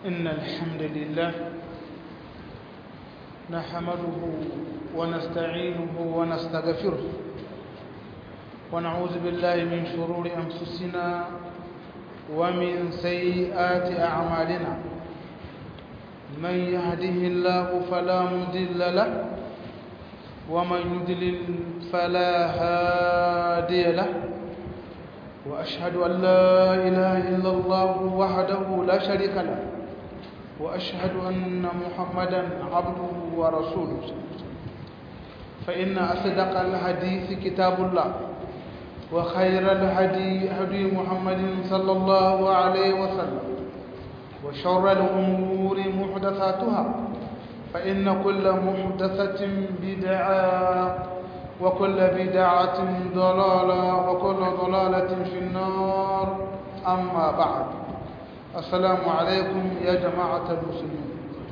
إن الحمد لله نحمده ونستعينه ونستغفره ونعوذ بالله من شرور أنفسنا ومن سيئات أعمالنا من يهده الله فلا مضل له ومن يضلل فلا هادي له وأشهد أن لا إله إلا الله وحده لا شريك له وأشهد أن محمدا عبده ورسوله فإن أصدق الحديث كتاب الله وخير الهدي هدي محمد صلى الله عليه وسلم وشر الأمور محدثاتها فإن كل محدثة بدعة وكل بدعة ضلالة وكل ضلالة في النار أما بعد السلام عليكم يا جماعة المسلمين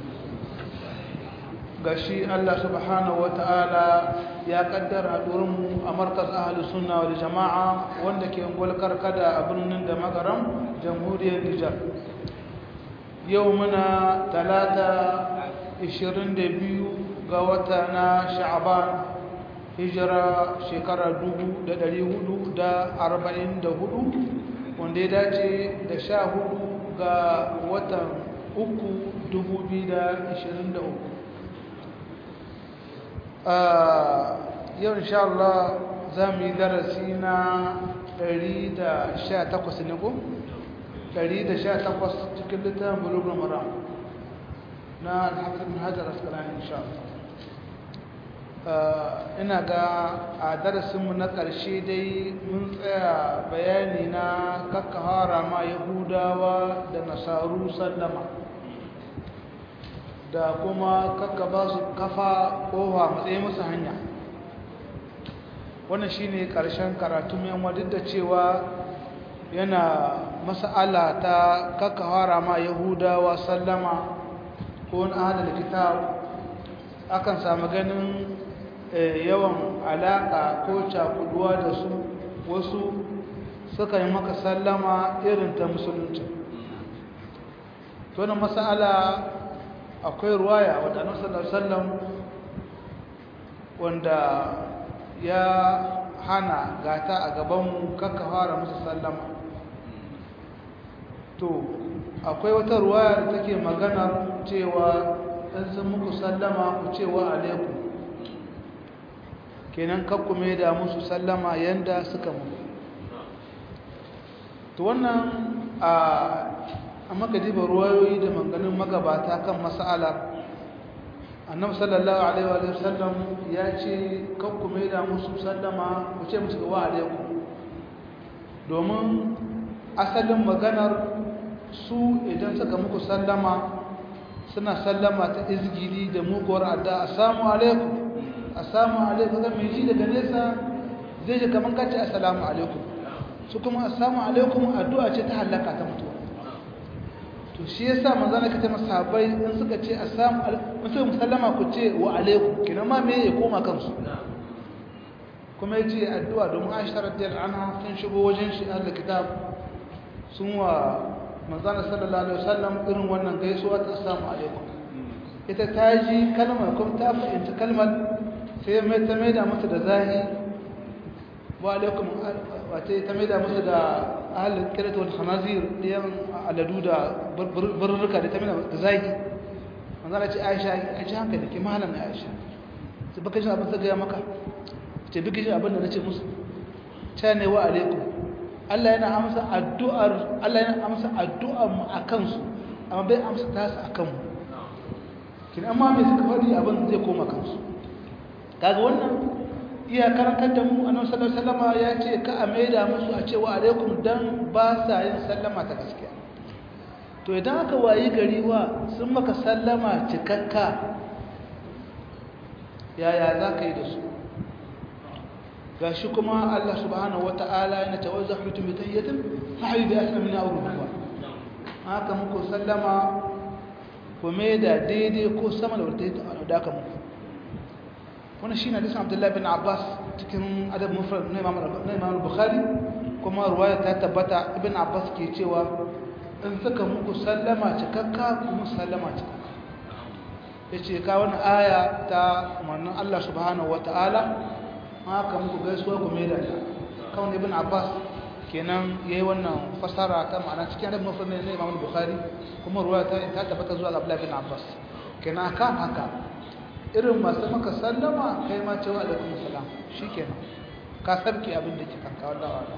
gashi Allah subhanahu wataala ya kaddara hadurinmu a markaz ahlus sunna wal jamaa wanda ke ungul karkada a birnin da magaram jamhuriyar Nijar yau muna talata 22 ga wata na Sha'ban hijira shekara 1444 wanda ya dace da 14 ga watan 3 2023 yau insha Allah za mu yi darasi na 118 ne ko? 118 cikin littafin Bulughul Maram na Al-Hafiz Ibn Hajar Asqalani insha Allah. Ina ga a darasinmu na ƙarshe dai mun tsaya bayani na kakkahara ma Yahudawa da Nasaru sallama da kuma kakka ba su kafa kowa matsayi musu hanya. Wannan shine ƙarshen karatu mai duk da cewa yana mas'ala ta kakkahara ma Yahudawa sallama ko wani ahlul kitab akan samu ganin yawan alaƙa ko cakuduwa da su wasu suka yi maka sallama irin ta musulunci. Tunan mas'ala akwai ruwaya wadda Annabi sallallahu alaihi wasallam wanda ya hana gata a gaban kakka fara musu sallama. To akwai wata ruwaya da take magana cewa in sun muku sallama ku ce wa alaikum, kenan kakku mai da musu sallama yanda suka muku. To wannan amma ka diba ruwayoyi da manganin magabata kan mas'ala. Annabi sallallahu alaihi wa sallam ya ce kakku mai da musu sallama ku ce musu wa alaikum, domin asalin maganar su idan suka muku sallama suna sallama ta izgili da muguwar adda assalamu alaikum assalamu alaikum. Ga mai ji daga nesa zai ji kaman kace assalamu alaikum, su kuma assalamu alaikum addu'a ce ta halaka ta mutuwa. To shi yasa manzo Allah kace masahabai in suka ce assalamu alaikum sai musallama ku ce wa alaikum, kina ma me ya koma kansu. Kuma yace addu'a domin Aisha radiyallahu anha sun shigo wajen shi ahlul kitab sun wa manzo Allah sallallahu alaihi wasallam irin wannan gaisuwa ta assalamu alaikum. Ita ta ji kalmar kuma ta fahimci kalmar sai mai ta maida musu da zahi wa alaikum, wace ta maida musu da ahlul kirat wal khanazir diyan aladu da burruka da ta maida da zahi. Manzo Allah ce Aisha a ji hankali ki malam Aisha, sai baka ji abin da ga maka, ce biki ji abin da nace musu, ta ne wa alaikum. Allah yana amsa addu'ar mu akan su amma bai amsa tasu akan mu. Kin amma me suka faɗi abin zai koma kansu. Kaga wannan iya karantar da mu Annabi sallallahu alaihi wasallam ya ce ka a maida musu a ce wa alaikum dan ba sa yin sallama ta gaskiya. To idan aka wayi gari wa sun maka sallama cikakka, yaya za ka yi da su? Gashi kuma Allah subhanahu wata'ala yana tawazzahu bi tahiyyatin fa hayyu bi asma min awruha. Haka muku sallama ku maida daidai ko sama da wadda aka muku. Wannan shine hadisin Abdullah bin Abbas cikin adab mufrad na Imam Bukhari, kuma ruwaya ta tabbata Ibn Abbas ke cewa in suka muku sallama cikakka kuma sallama cikakka yace ka wani aya ta umarnin Allah subhanahu wataala haka muku gaisuwa ku mai da ta kawai ibn Abbas kenan yayi wannan fasara ta ma'ana cikin hadisi muslim ne Imam Bukhari kuma ruwaya ta tabbata zuwa Abdullah ibn Abbas kenan kan haka irin masu maka sallama kai ma cewa alaikum salam shikenan ka sabki abin da ke kanka wallahi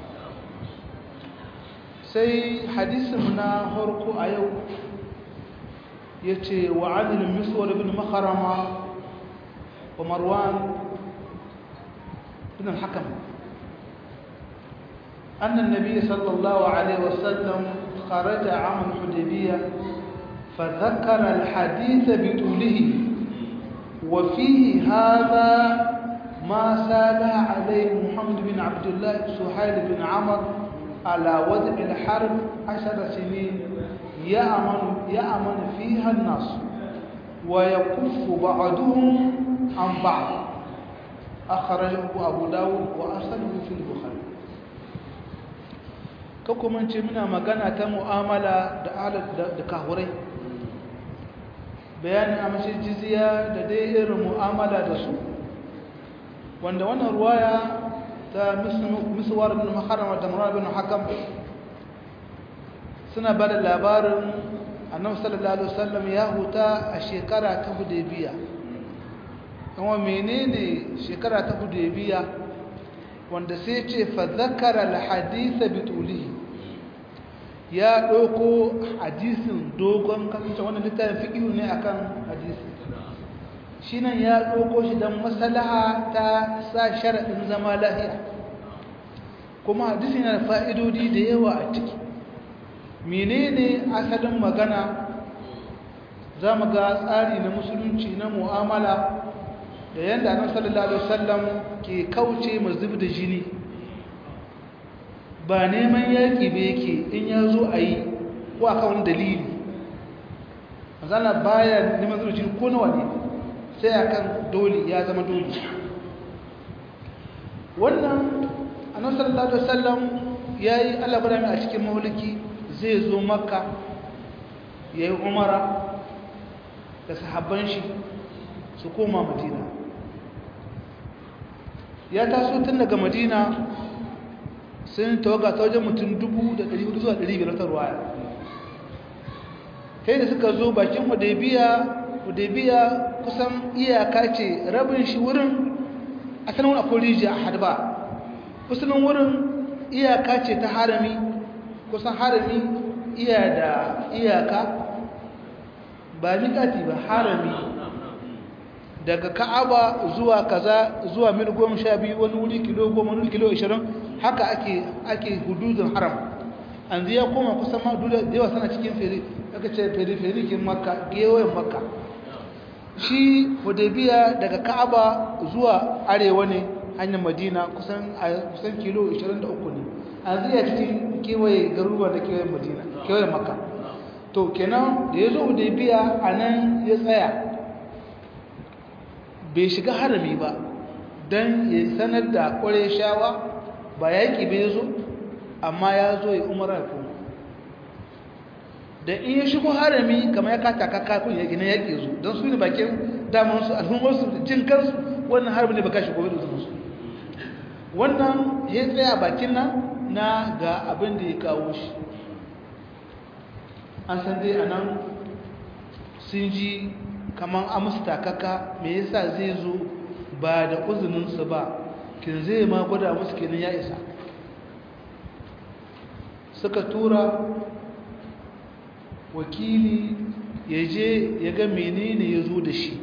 sai hadisin na farko a yau yace wa adil miswar ibn makharama wa marwan ibn al-hakam أن النبي صلى الله عليه وسلم خرج عام الحديبية فذكر الحديث بطوله وفيه هذا ما سالها عليه محمد بن عبد الله سهيل بن عمرو على وضع الحرب 10 سنين يأمن فيها الناس ويكف بعضهم عن بعض أخرجه أبو داود وأرسله في البخاري kuma ce muna magana ta mu'amala da kahurai bayanin amshin jizya da dai irin mu'amala da su wanda wannan ruwaya ta miswar ibn maharama da murad ibn hakam suna bada labarin annabi sallallahu alaihi wasallam ya huta a shekara ta hudaybiya kuma menene shekara ta hudaybiya wanda sai ce fa zakara al-hadith bi tulihi ya dauko hadisin dogon kanta wannan littafin fiqh ne akan hadisi shinan ya dauko shi dan maslaha ta sa sharadin zama lafiya kuma hadisi yana da fa'idodi da yawa a ciki menene asalin magana zamu ga tsari na musulunci na mu'amala da yanda annabi sallallahu alaihi wasallam ke kauce mazub da jini ba neman yaki ba yake in yazo ayi ko aka wani dalili manzala baya neman zuwa jini ko nawa ne sai akan dole ya zama dole wannan annabi sallallahu alaihi wasallam yayi Allah barami a cikin mauliki zai zo makka yayi umara da sahabban shi su koma madina ya taso tun daga madina sun tawaga ta wajen mutum 1400 zuwa 500 ta ruwaya kai da suka zo bakin hudaybiya kusan iyaka ce rabin shi wurin a sanin akwai rijiya a hadba kusan wurin iyaka ce ta harami kusan harami iya da iyaka ba miƙati ba harami daga ka'aba zuwa kaza zuwa mil 12 wani wuri kilo 10 wani kilo 20 haka ake hududun haram an ya koma kusan ma da yawa sana cikin feri aka ce feri kin makka gewayen makka shi hudaybiya daga ka'aba zuwa arewa ne hanyar madina kusan kilo 23 ne an ya cikin kewaye garuruwa da kewayen madina kewayen makka to kenan da ya zo hudaybiya a nan ya tsaya bai shiga harami ba don ya sanar da shawa ba yaƙi bai zo amma ya zo ya umara ya kuma da in ya shigo harami kama ya kata kakakun yaƙi na yaƙi zo don su ne bakin damansu al'ummarsu da jin kansu wannan harbi ne ba kashi gobe da zumunsu wannan ya tsaya bakin nan na ga abin da ya kawo shi an san dai a nan sun ji kamar amsa takaka me yasa zai zo ba da uzuninsu ba kin zai ma gwada musu kenan ya isa suka tura wakili ya je ya ga menene ya zo da shi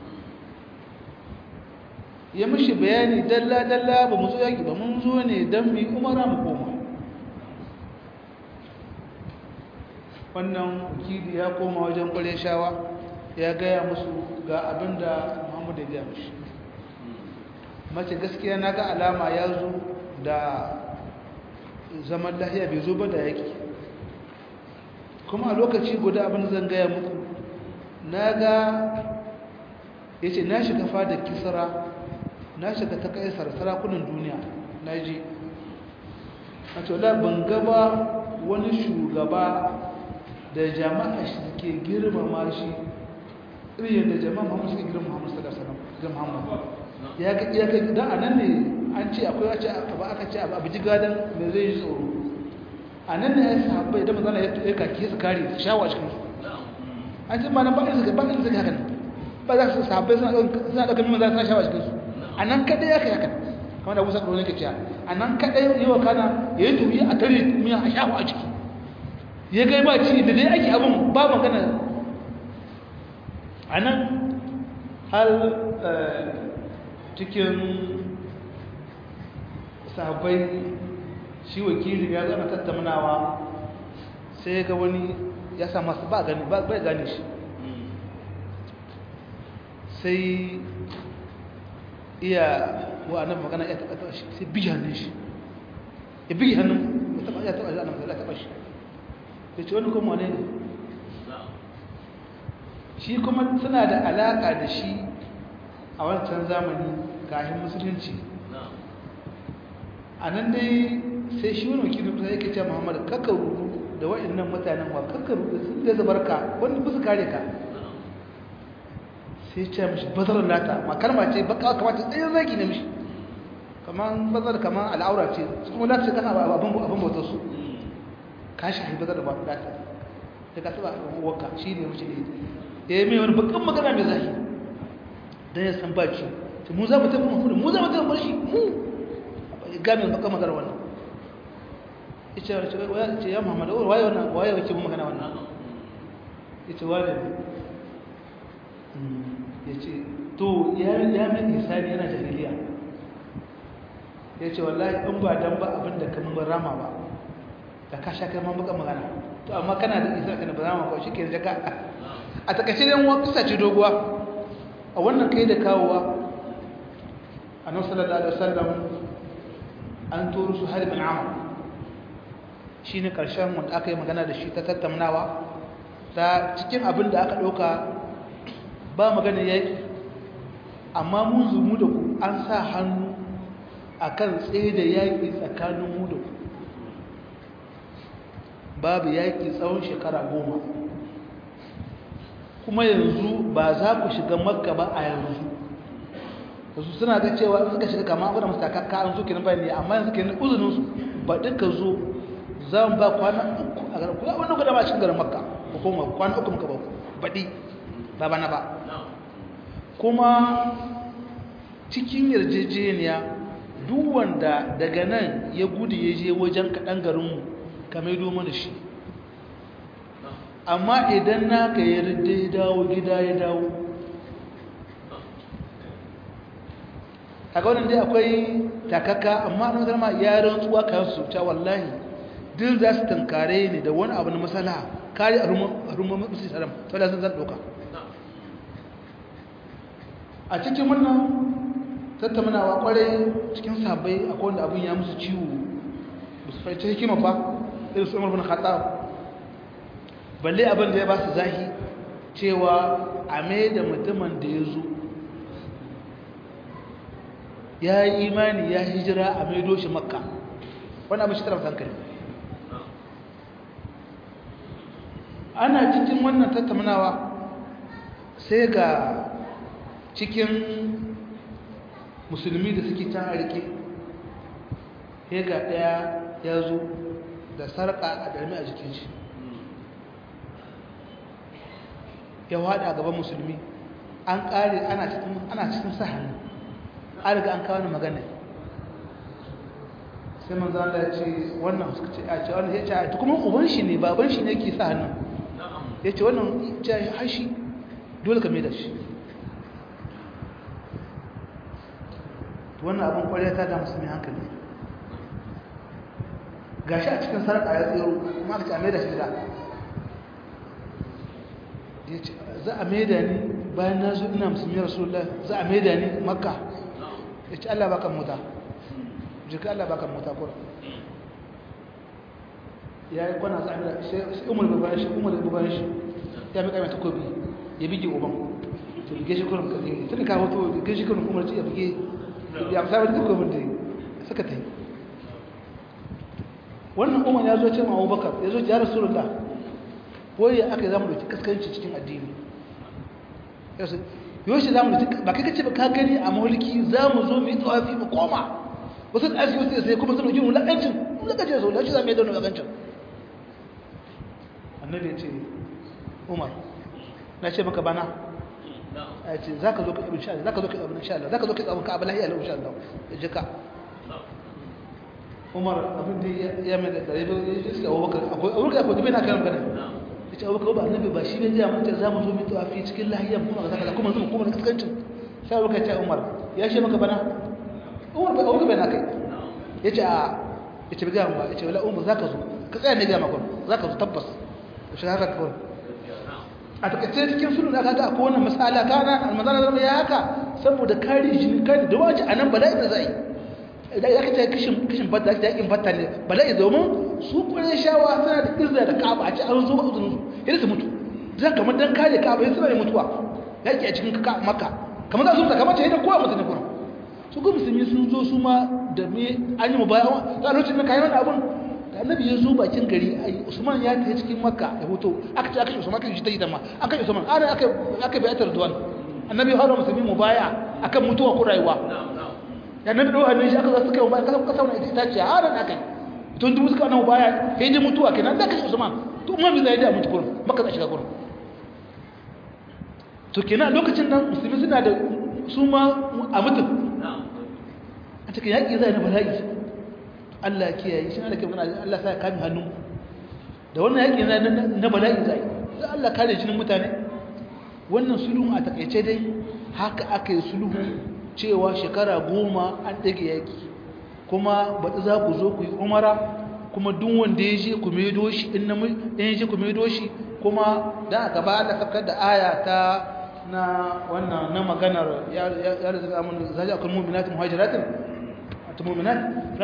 ya mishi bayani dalla-dalla ba mu zo yaki ba mun zo ne don mu yi umara mu koma wannan wakili ya koma wajen shawa ya gaya musu ga abin da Muhammadu ya gaya mishi mace gaskiya na ga alama ya zo da zaman lahiya bai zo ba da yaki kuma a lokaci guda abin zan gaya muku na ga ya ce na shiga fadar kisra na shiga ta kaisar sarakunan duniya na ji a cewa ban gaba wani shugaba da jama'a shi suke girmama shi irin yadda jama'a Muhammad suke girmama Muhammad sallallahu alaihi wasallam da Muhammad ya ga da anan ne an ce akwai wace aka ce abu jigadan me zai yi tsoro anan ne ya sahabbai da manzon ya kake su kare su shawo a cikin su an ce ma nan ba irin su haka ba za su sahabbai suna daga min manzon suna shawo a cikin su anan kadai ya kai haka kamar da Musa karo ne ke cewa anan kadai yawa kana yayi tuyi a tare miya a shawo a ciki ya gai ba ci da dai ake abin ba magana a nan har cikin sahabbai shi wakilin ya zama tattaunawa sai ga wani ya sa masu ba gane shi sai iya wa'annan magana ya taɓa shi sai biyi hannun shi ya biyi hannun ya taɓa shi ya ce wani kuma wane ne shi kuma suna da alaƙa da shi a wancan zamani kafin musulunci a nan dai sai shi wani wakilin kusa yake ce muhammadu kakka rudu da waɗannan mutanen wa kakka rudu sun da zabar ka wani bisa kare ka sai ce mashi bazarar lata makalma ce baka kamata tsayin zaki ne mishi kamar bazar kamar al'aura ce su kuma lata ce kana abin bautar su ka shi haifar da babu lata da ka taba wanka shi ne mace ne ya yi mai wani bakan magana mai zahi don ya san baci mu za mu tafi mafi mu za mu tafi barshi mu gamin bakan magana wannan ya ce ya muhammadu waye wannan waye wace mu magana wannan ya ce wane ya ce to ya mai isani yana jahiliya ya ce wallahi in ba dan ba abin da kan rama ba da ka sha kai man baka magana to amma kana da isa kana ba za mu kawo shi ke jaka a takaice dan wani kisa ce doguwa a wannan kai da kawowa annabi sallallahu alaihi wasallam an turu su har bin amr shine karshen wanda aka yi magana da shi ta tattaunawa ta cikin abin da aka dauka ba magana yaki amma mun zumu da ku an sa hannu akan tsaye da yaki tsakanin mu da ku babu yaƙi tsawon shekara 10 kuma yanzu ba za ku shiga makka ba a yanzu wasu suna ga cewa suka shiga kama wadda masu takakka an zo kenan bayan ne amma yanzu kenan uzuninsu ba duka zo za mu ba kwana 3 a garin kuma wani guda ba cikin garin makka ko kuma kwana 3 muka ba baɗi ba bana ba kuma cikin yarjejeniya duk wanda daga nan ya gudu ya je wajen kaɗan garinmu ka maido mana shi amma idan naka ya ridda ya dawo gida ya dawo a ga wannan dai akwai takaka amma na zama ya rantsuwa kayan su ta wallahi duk za su tankare ne da wani abu na masala kare a rumar musulun salam sau da sun zan ɗauka a cikin wannan tattaunawa kwarai cikin sabai akwai wanda abin ya musu ciwo ba su fahimci hikima ba irin su umar bin khattab balle abin da ya ba su zahi cewa a mai da mutumin da ya zo ya yi imani ya hijira a mai doshi makka wani abin shi tara hankali ana cikin wannan tattaunawa sai ga cikin musulmi da suke can a rike ya ga ɗaya ya zo da sarƙa a ɗarmi a jikin shi ya waɗa gaban musulmi an ƙare ana cikin sa hannu an riga an kawo magana sai manzo Allah ya ce wannan suka ce a ce wannan ya ce a kuma uban shi ne baban shi ne yake sa hannu ya ce wannan ce hashi dole ka mai da shi wannan abin kwariya ta da musulmi hankali gashi a cikin sarƙa ya tsero kuma aka ce a mai da shi da ya ce za a mai da ni bayan na zo ina musulmi rasulullah za a mai da ni makka ya ce Allah baka mota jika Allah baka mota kura ya yi kwana za a mai da sai umar bayan shi ya mai kamata kobi ya bige uban to bige shi kurin ka zai tun ka hoto bige shi kurin umar ya bige ya fi sabar da kobin da suka ta yi wannan umar ya zo ce ma abubakar ya zo ya rasulullah waye aka zamu dauki kaskanci cikin addini yoshi zamu dauki ba kai kace ba ka gani a mulki zamu zo mu yi tawafi mu koma wasu da aski sai kuma zamu ji mu lakancin lakace so lashi zamu yi da lakancin annabi ya ce Umar na ce maka bana a ce zaka zo ka ibn sha Allah zaka zo ka ibn sha Allah zaka zo ka ibn ka ablahi Allah insha Allah jika Umar abin da ya mai da dare ba ya ce Abubakar akwai bai na kan magana yace Abubakar ba annabi ba shi ne ya mun za mu zo mu tawafi cikin lahiya kuma zaka kuma zo kuma kaskancin sai Abubakar ya ce Umar ya ce maka bana Umar ba Abubakar bai na kai yace a yace bi ga mu yace wala Umar zaka zo ka tsaya ne ga maka zaka zo tabbas shi haka kawai a takaice cikin sulhu da aka ga akwai wannan masala kana almanzara zama ya haka saboda kare shi kare da wace anan bala'i da zai idan ya kace kishin batta da yakin batta ne bala'i domin su kure shawa suna da izza da Ka'aba a ce an zo uzurin su idan su mutu zan kamar dan kare Ka'aba sai suna mutuwa yaki a cikin Makka kamar za su ta kamar ce idan kowa mutune kuma su ga musulmi sun zo su ma da me an yi mubayawa a lokacin da kai wannan abun da annabi ya zo bakin gari Usman ya tafi cikin Makka da hoto aka ce aka shi Usman kan shi ta yi dama aka yi Usman aka bai atar duwan annabi ya hawo musulmi mubaya akan mutuwa ko rayuwa ya nabi do annabi shi aka zo suka mubaya kasa kasa wannan ita ce har da kai tun dubu suka nan mubaya sai ji mutuwa kenan da kai Usman to Umar bin Zaid ya mutu kurin Makka za shiga kurin to kenan lokacin nan musulmi suna da su ma a mutu a cikin yaki zai na bala'i Allah kiyaye shi Allah ke magana Allah sai kame hannu da wannan yaki na bala'i zai sai Allah kare jinin mutane wannan sulhu a takeice dai haka aka yi sulhu cewa shekara 10 an dage yaki kuma baɗi za ku zo ku yi umara kuma duk wanda ya je ku maido shi in ya je ku maido shi kuma dan aka ba Allah sakar da aya ta na wannan na maganar ya rizqa mun zaja akul mu'minatin muhajiratin المؤمنات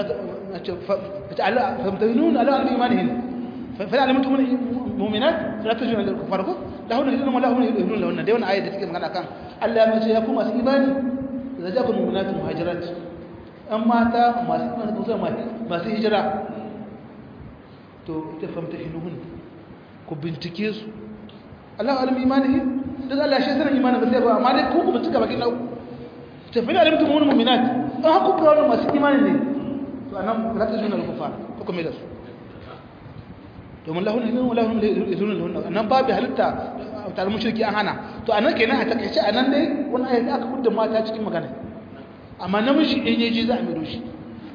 فامتهنون على إيمانهن فلا علمتم المؤمنات فلا تجون للكفار لهن هدون ولا هم يهدون لهن دي وانا آية تكلم عن أكام ألا ما سيكون أس إيماني إذا جاءكم المؤمنات مهاجرات أما تا ما سيهجرا تو فامتهنوهن كبنتكيس الله علم إيمانهن ده الله شيء سنة إيمانه بس يبقى ما لك كوكو بنتكا باقي نو تفعل علمتم المؤمنات an haku kawai masu imanin ne to anan za ta zuna alkufa ko kuma da su domin lahun ilmin wa lahun ilmin lahun nan babu halitta tare mushriki an hana to anan kenan a takaice anan dai wani ayat aka kudda mata cikin magana amma namiji in yaji za a miro shi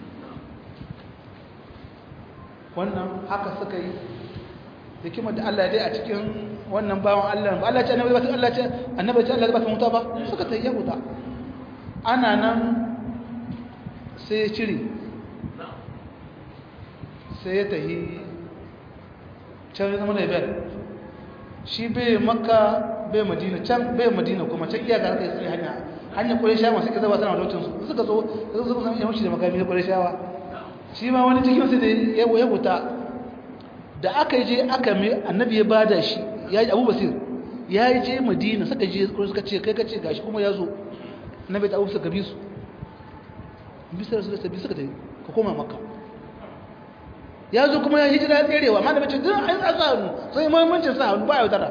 wannan haka suka yi hikimar da Allah dai a cikin wannan bawan Allah Allah ce annabi ce Allah ba ta mutu ba suka tayya wuta ana nan sai ya cire sai ya tahi can zama da biyar shi bai Makka bai Madina can bai Madina kuma can iyaka aka yi tsaye hanya Qurayshawa suka zaba sana lokacin su suka zo san yawanci da makami Qurayshawa shi ma wani cikin sai da ya wuta da aka je aka mai annabi ya bada shi ya yi Abu Basir ya je Madina suka je suka ce kai kace gashi kuma ya zo annabi da Abu suka bi su bisar su da sabi suka tafi ka koma Makka ya zo kuma ya hijira tserewa amma da bace duk an tsaro sai muhimmancin sa hannu ba ya tara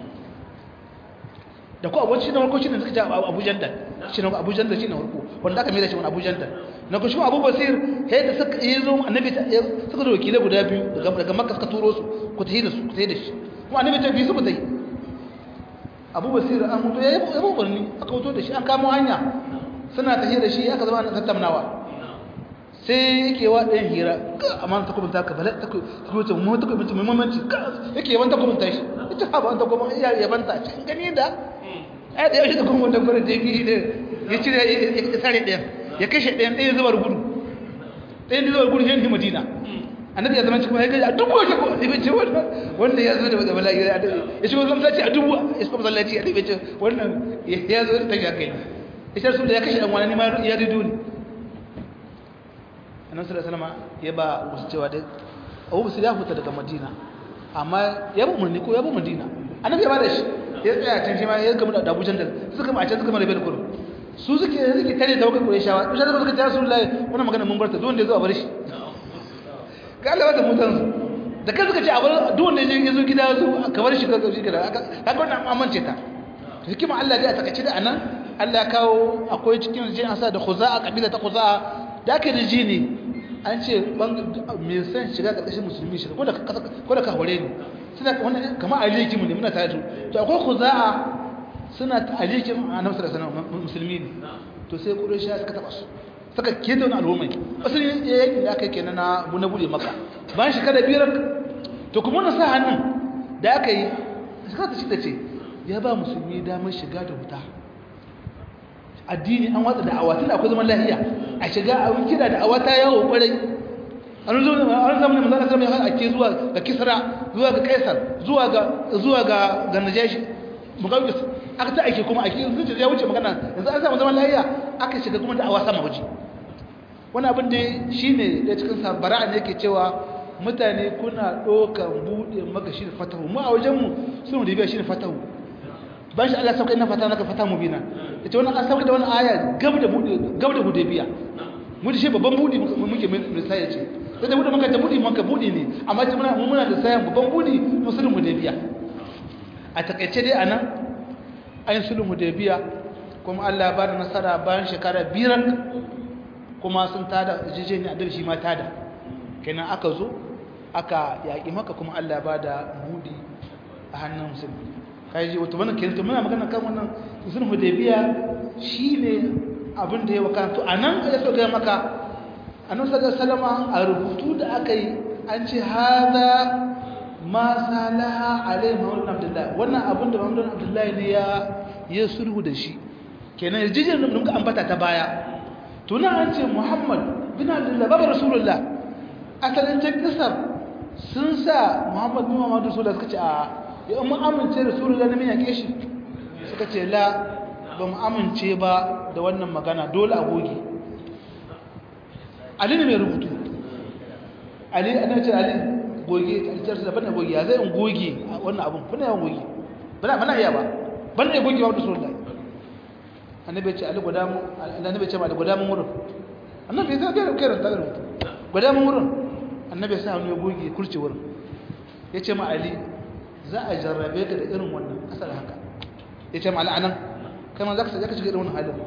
da ko abuci na farko shine suka ce Abu Jandal shine Abu Jandal shine farko wanda aka mai da shi wani Abu Jandal na ko shi Abu Basir sai da suka yi zo annabi suka zo wakilai guda biyu daga Makka suka turo su ku tafi da su ku tafi da shi kuma annabi ta bi su ku tafi Abu Basir an mutu ya yi barni aka wuto da shi an kamo hanya suna tafiya da shi aka zama na tattaunawa sai yake wa ɗayan hira amma ta kuma ta ka bala ta kuma ta mu ta kuma ta muhimmanci yake yawan ta kuma ta shi ita ha ba ta kuma iya yaban ta cikin gani da ai da yaushe ta kuma ta gurin da yake da ya cire ya sare ɗayan ya kashe ɗayan zubar gudu ɗayan zubar gudu hin Madina annabi ya zama cikin ya gaji a dubu shi ko ibe ce wanda ya zo da bala'i ya shigo masallaci a dubu ya shigo masallaci a ibe ce wannan ya zo da tafiya kai ita su da ya kashe dan wani ma ya rido ne annabi sallallahu alaihi wasallam ya ba wasu cewa dai Abu Basir ya fita daga Madina amma ya bu murni ko ya bu Madina annabi ya bada shi ya tsaya can shi ma ya gamu da Abu Jandal suka ma can suka mara bil kurum su suke tare da wakar Qurayshawa Qurayshawa suka ce Rasulullahi wannan magana mun barta don da ya zo a bar shi ga Allah wata mutan da kai suka ce a bar duk wanda ya zo gida su ka bar shi ka gida kaga wannan amince ta hikima Allah dai a takaice da anan Allah ya kawo akwai cikin jin asa da Khuza'a kabila ta Khuza'a da aka riji ne an ce me san shiga karkashin musulmi shiga ko da ka hore ne suna wannan kamar alikin mu ne muna tare to akwai Khuza'a suna alikin annabi sallallahu alaihi wasallam musulmi ne to sai Quraysh suka taba su suka keta wani al'ummai asalin yayin da aka yi kenan na bude maka bayan shekara biyar to kuma wannan sa hannun da aka yi shekara ta shida ce ya ba musulmi damar shiga da wuta addini an watsa da'awa tun akwai zaman lafiya a shiga a kira da'awa ta yawo kwarai an zama ne manzana sarari ake zuwa ga kisra zuwa ga kaisar zuwa ga najashi mugawis aka ta ake kuma ake zuci ya wuce magana yanzu an samu zaman lafiya aka shiga kuma da'awa sama waje wani abin da shi ne da cikin sabara ne yake cewa mutane kuna ɗaukar buɗe maka shi da fatahu mu a wajenmu sun da biya shi da fatahu ban shi Allah sauka ina fata naka fata mu bina ita wannan an sauka da wannan aya gab da hudaybiya mu da shi babban buɗe muke misali ce sai da muka ta buɗe ne amma ce muna da sayan babban buɗe to sulhun hudaybiya a takaice dai anan ayin sulhun hudaybiya kuma Allah ba da nasara bayan shekara biyar kuma sun tada jijeni adal shi ma tada kenan aka zo aka yaƙi maka kuma Allah ba da buɗi a hannun musulmi kai ji wato wannan kenan muna magana kan wannan sulhun hudaybiya shine abin da ya waka to anan ya so ga maka annabi sallallahu alaihi wasallam a rubutu da aka yi an ce hada ma salaha alaihi Muhammad Abdullahi wannan abin da Muhammad Abdullahi ne ya sulhu da shi kenan jijin da muka ambata ta baya tuna an ce Muhammad bin Abdullah babu Rasulullah asalin ta kisar sun sa Muhammad bin Muhammad Rasulullah suka ce a ya mun amince Rasulullah ne mun yake shi suka ce la ba mu amince ba da wannan magana dole a goge Ali ne mai rubutu Ali ana ce Ali goge aljar da bana goge ya zai in goge wannan abun kuna yawan goge bana iya ba bana goge ba Rasulullah annabi ya ce Ali guda mu annabi ya ce ma guda mun wurin annabi ya ga kai ran ta rubutu guda mun wurin annabi ya sa hannu ya goge kurce wurin ya ce ma Ali za a jarrabe ka da irin wannan asal haka ya ce ma Ali anan kai ma zaka shiga irin wannan halin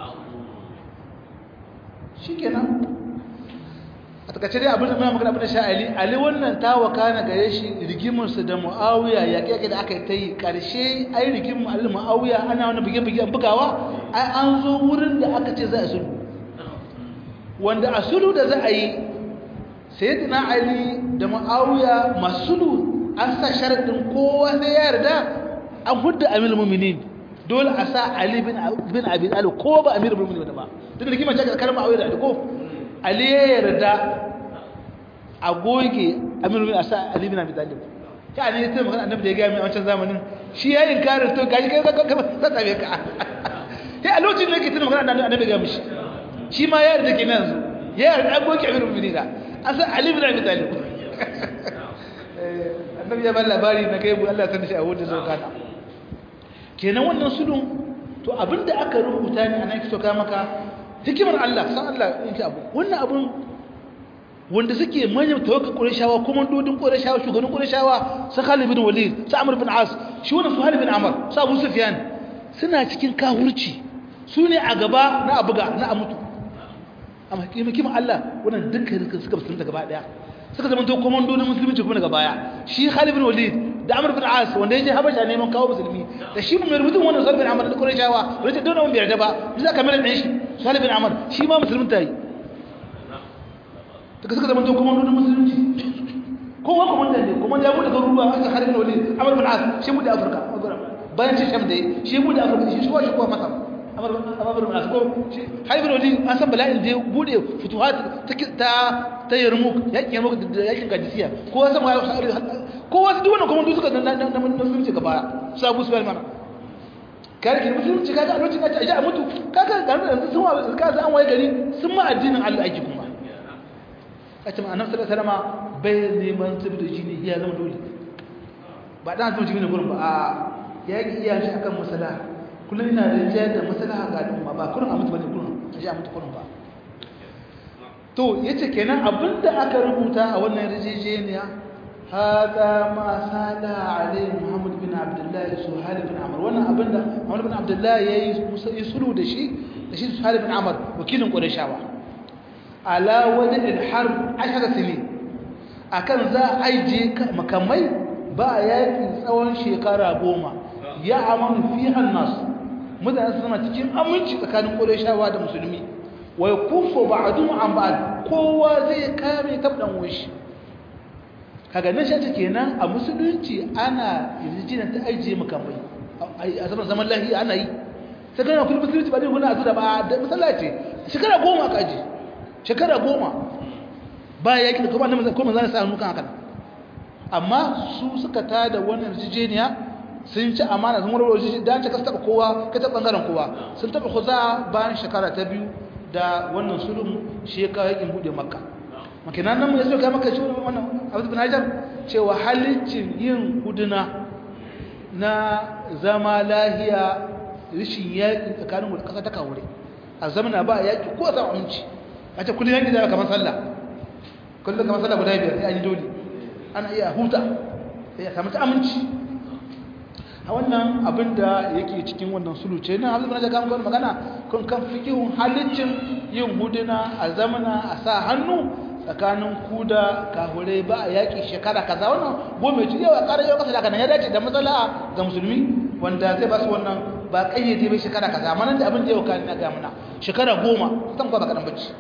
shikenan a takaice dai abin da muna magana abin da sha Ali wannan ta wakana gare shi rigimarsa da Muawiya ya kake da aka yi ta yi karshe ai rigimin Ali Muawiya ana wani bige-bige an bugawa ai an zo wurin da aka ce za a sulhu wanda a sulhu da za a yi sayyidina Ali da Muawiya masulu an sa sharadin kowa sai ya yarda an hudda amirul mu'minin dole a sa Ali bin Abi Talib ko ba amirul mu'minin ba duk da kima ta kalmar Muawiya da ko Ali ya yarda a goge Aminu bin Asa Ali bin Abi Talib ka ne sai magana annabi da ya ga mai wancan zamanin shi ya inkarin to gashi kai ka tsabe ka sai a lokacin da yake tuna magana annabi ga mishi shi ma ya yarda kenan yanzu ya yarda a goge Aminu bin Asa Ali bin Abi Talib annabi ya ba labari na kai Allah ya san shi a wurin zakata kenan wannan sulun to abinda aka rubuta ne anan kito ka maka hikimar Allah san Allah yake abu wannan abun wanda suke manyan tawakkal Qurayshawa kuma dodin Qurayshawa shugaban Qurayshawa sa Khalid bin Walid sa Amr bin As shi wannan Suhail bin Amr sa Abu Sufyan suna cikin kahurci su ne a gaba na abuga na amutu amma hikimar Allah wannan dukkan suka musulunta gaba daya suka zama to komandodin musulunci kuma daga baya shi Khalid bin Walid da Amr bin As wanda yaje Habasha neman kawo musulmi da shi mai rubutun wannan Suhail bin Amr da Qurayshawa wanda dole mun biyar da ba bisa kamar dan shi Suhail bin Amr shi ma musulmin tayi daga suka zama to komandodin musulunci kowa komanda ne komanda ya bude garuruwa aka Khalid bin Walid Amr bin As shi bude Afirka bayan shi Sham dai shi bude Afirka shi shi kuwa Masar Amr bin As ko shi Khalid bin Walid an san bala'in da bude futuhat ta Yarmouk Yarmouk da yakin Qadisiyya ko san ko wasu duk wannan komando suka na musulunci gaba su Abu Sufyan mana kare ki musulunci kaga a lokacin da aje a mutu kaga garin sun wa kaga an waye gari sun ma addinin Allah aiki kuma kace annabi sallallahu alaihi wasallam bai neman zubda jini ya zama dole ba dan zubda jini gurin ba a yaki iya shi akan masala kullun ina da jiyar da masalaha ga al'umma ba kullun a mutu bane kullun aje a mutu kullun ba to yace kenan abinda aka rubuta a wannan rijejeniya hada ma sala alai Muhammad bin Abdullah Suhail bin Amr wannan abinda Muhammad bin Abdullah yayi sulhu da shi Suhail bin Amr wakilin Qurayshawa ala wajh al-harb 10 sinin akan za a je makamai ba yaki tsawon shekara 10 ya amanu fiha an-nas mutane suna cikin aminci tsakanin Qurayshawa da musulmi wa yakufu ba'dhum an ba'd kowa zai kare tabdan wishi kaga nan shi kenan a musulunci ana yarjejina ta aije makamai a zaman lahiya ana yi sai kana kullu musulunci ba dai guna azu da ba da masallaci shekara 10 aka aje shekara 10 ba yaki da kuma annabi kuma zan sa hannu kan haka amma su suka tada wannan yarjejeniya sun ci amana sun warware shi da ta kasta kowa ka ta bangaren kowa sun taba khuza bayan shekara ta biyu da wannan sulhun shekara yakin bude makka makinan nan yaso kai maka shi wannan Abu bin Hajar cewa halicin yin huduna na zama lahiya rishin yaki tsakanin wata kasa ta kawure a zamana ba yaki ko za aminci a ce kullun yaki da kamar sallah kullun kamar sallah guda biyar sai an yi dole ana iya huta sai ya samu aminci a wannan abinda yake cikin wannan suluce na Abu bin Hajar kan magana kun kan fikihun halicin yin huduna a zamana a sa hannu tsakanin ku da kahure ba a yaƙi shekara kaza wannan gome ci yawa ƙarar yau ƙasa da kanan ya dace da matsala ga musulmi wanda zai ba su wannan ba ƙayyade bai shekara kaza amma nan da abin da yau kan na ga muna shekara 10 san ba kaɗan bacci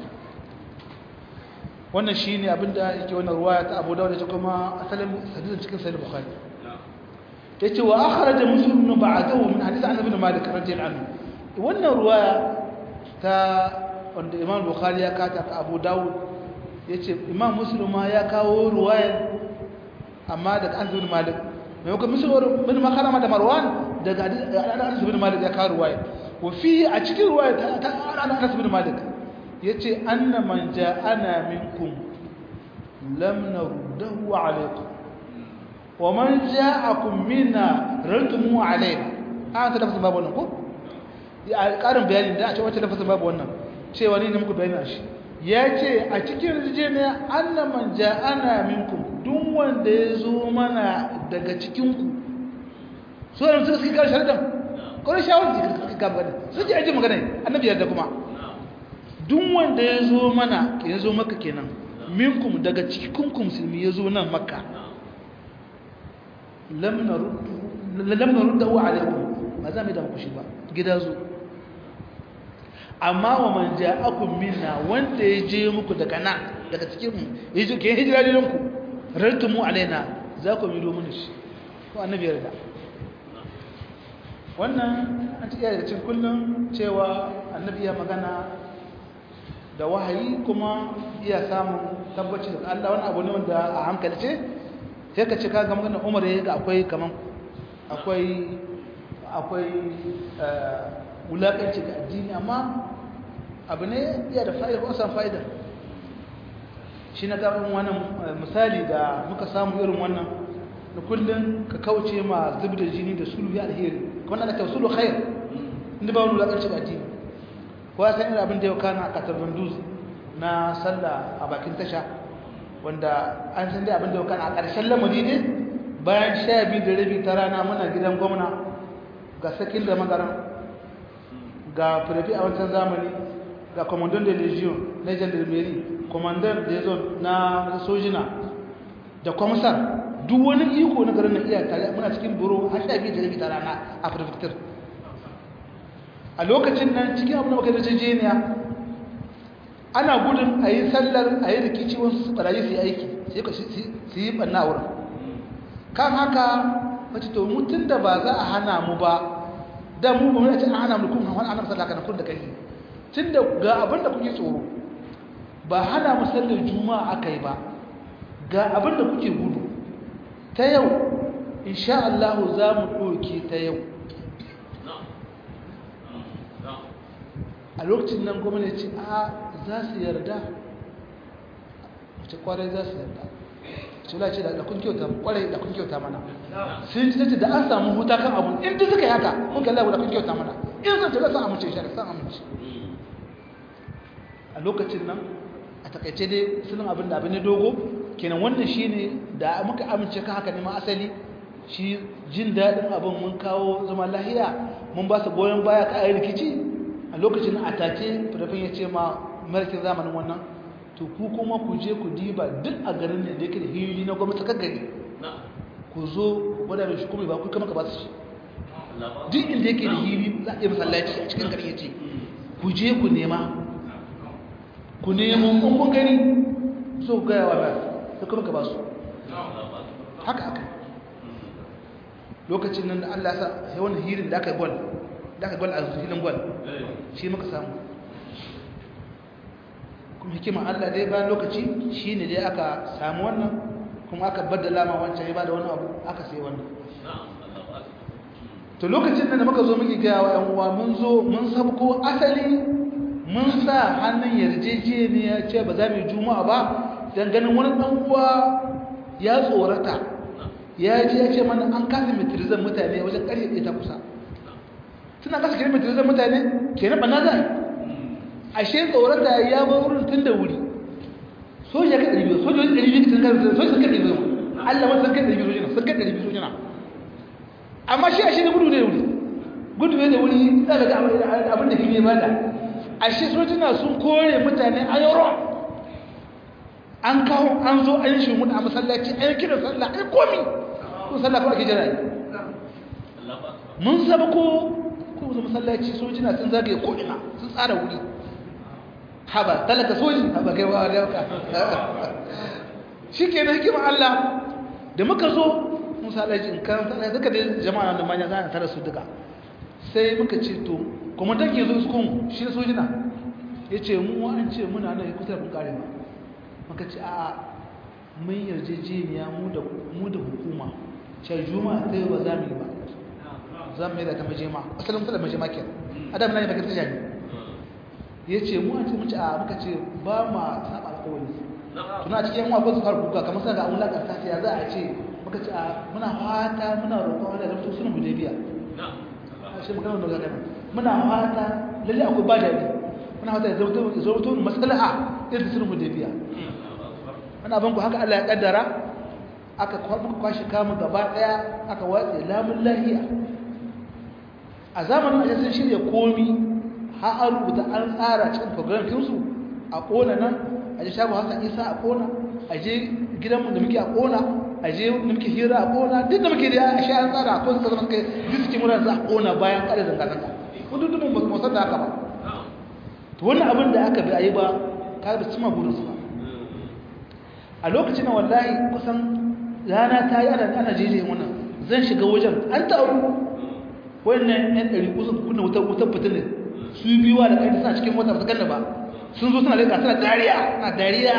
wannan shi ne abin da yake wannan ruwaya ta Abu Dawud da kuma asalin hadisin cikin Sahih Bukhari yace wa akhraja Muslim ba'dahu min hadith Anas bin Malik radiyallahu anhu wannan ruwaya ta wanda Imam Bukhari ya kata ta Abu Dawud yace Imam Muslim ya kawo ruwayar amma daga Anas bin Malik mai kuma Muslim bin Makarama da Marwan daga Anas bin Malik ya kawo ruwayar wa fi a cikin ruwayar ta Anas bin Malik yace anna man ja'ana minkum lam naruddahu alaykum wa man ja'akum minna raddumu alayna an ta lafazin babu wannan ko ya karin bayani da a ce wacce lafazin babu wannan cewa ni ne muku bayani shi yace a cikin rijeniya anna man ja'ana minkum duk wanda ya zo mana daga cikin ku so da su suka karshe da ko shawar ji ka gaba su ji aje magana annabi yarda kuma duk wanda ya zo mana ya zo maka kenan minkum daga cikin ku musulmi ya zo nan makka lam naruddu alaikum ba za mu da muku shi ba gida zo amma wa man ja'akum minna wanda ya je muku daga nan daga cikin mu yaje ke hijira ne ku raddumu alaina za ku milo mun shi ko annabi ya yarda wannan an ce ya cikin kullun cewa annabi ya magana da wahayi kuma iya samun tabbaci daga Allah wannan abu ne wanda a hankalce sai ka ce ka ga maganar Umar yayin ga akwai kaman akwai wulaƙanci ga addini amma abu ne iya da fa'ida ko san fa'ida shi na gaban wannan misali da muka samu irin wannan da kullun ka kauce ma zubda jini da sulhu ya alheri kuma da tawsulu khair inda ba wulaƙanci ga addini ko san irin abin da yau kana a Qatar Banduz na sallah a bakin tasha wanda an san dai abin da yau kana a ƙarshen lamari ne bayan 12:30 ta rana muna gidan gwamna ga sakin da magaran ga prefe a wancan zamani ga commandant de legion na gendarmerie commandant de zone na sojina da komisar duk wani iko na garin na iya tare muna cikin buro har 12:30 ta rana a prefecture a lokacin nan cikin abin da muka da jejeniya ana gudun a yi sallar a yi rikici wasu barayi su yi aiki su yi ɓanna wurin kan haka mace to mutum da ba za a hana mu ba da mu ba mu ce an hana mu kun hawan annabi sallallahu alaihi wasallam da kai tunda ga abin da kuke tsoro ba hana mu sallar juma'a akai ba ga abin da kuke gudu ta yau insha Allah za mu doke ta yau a lokacin nan gwamnati a za su yarda wace kwarai za su yarda shula ce da kun kyauta kwarai da kun kyauta mana sun ce da an samu huta kan abun inda suka yi haka kun kalla da kun kyauta mana in zan ce san amince shi san amince a lokacin nan a takaice dai sunan abin da abin ne dogo kenan wannan shine da muka amince kan haka ne ma asali shi jin daɗin abin mun kawo zama lahiya mun ba su goyon baya ka ayi rikici a lokacin a take firafin ya ce ma mulkin zamanin wannan to ku kuma ku je ku diba duk a garin da yake da hili na gwamnati kan gari ku zo wadda mai shukumi ba ku kama ka ba su shi duk inda yake da hili za a yi masallaci a cikin garin ya ce ku je ku nema ku nemo kun gani so ku gaya wa ba da kuma ka ba su haka aka lokacin nan da Allah sa sai wannan hirin da aka gwal a filin gwal shi muka samu kuma hikima Allah dai bayan lokaci shi ne dai aka samu wannan kuma aka baddala ma wancan ya bada wani abu aka sai wannan to lokacin da muka zo muke gaya wa ƴan uwa mun zo mun sabko asali mun sa hannun yarjejeniya ce ba za mu yi juma'a ba dan ganin wani dan uwa ya tsorata ya ce ya ce mana an kasa mitirizan mutane wajen ƙarfe ɗaya ta kusa suna kasa kira mitirizan mutane kenan ba na za ashe tsorata ya bar wurin tun da wuri soja ka ɗari biyu sojoji ɗari biyu sun kasa soja sun kai ɗari biyu Allah wani sun kai ɗari biyu sojina sun kai ɗari biyu sojina amma shi ashe da gudu ne wuri gudu ne da wuri za ka ga abin da hime bada ashe sojina sun kore mutane a yaro an kawo an zo an shi mutu a masallaci an kira sallah ai komi ko sallah ko ake jira mun saba ko masallaci sojina sun zagaye ko ina sun tsara wuri haba talaka soji haba kai wa yauka shikenan hikima Allah da muka zo masallaci in kan sallah duka da jama'a da manya za a tara su duka sai muka ce to kuma take zo su kun shi sojina yace mu an ce muna nan kusa da kare ba muka ce a mun yarjejeniya mu da hukuma ce juma'a sai ba za mu yi ba za mu yi da ta majema asalin mutum da majema ke adam na yi bakin tajani ya ce mu an ce muci a muka ce ba ma saba alkawari tuna cikin yan wakon su fara kuka kamar suna ga an wulakanta ta ya za a ce muka ce a muna fata muna roƙon wani da mutum suna hudebiya shi magana da gagana muna fata lalle akwai ba daɗi muna fata ya zo mutum maslaha irin suna hudebiya ana ban ku haka Allah ya kaddara aka kwashi kamun gaba daya aka watse lamun lahiya a zamanin aje sun shirya komi har an rubuta an tsara cikin program kinsu a kona nan aje shago Hassan Isa a kona aje gidanmu da muke a kona aje da muke hira a kona duk da muke da a sha an tsara ko suka zama kai diski mura za a kona bayan kare zanga zanga mun dudun mu san da haka ba to wannan abin da aka bi ayi ba ka da cima burin su ba a lokacin da wallahi kusan rana ta yi ana jeje wannan zan shiga wajen an taru wannan yan ɗari kusan kunna wutar fitilin su biyuwa da kai suna cikin mota ba su ganna ba sun zo suna leƙa suna dariya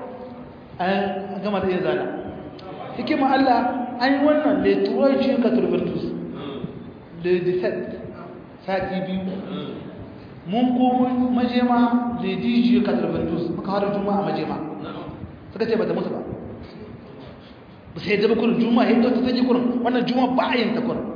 an gama da yin zana hikima Allah an yi wannan da turai ce ka turbantus da defect sati biyu mun komo majema da dijiye ka turbantus muka haɗa juma'a majema suka ce ba ta musu ba ba sai zaba kurin juma'a yadda ta sake kurin wannan juma'a ba a yin ta kurin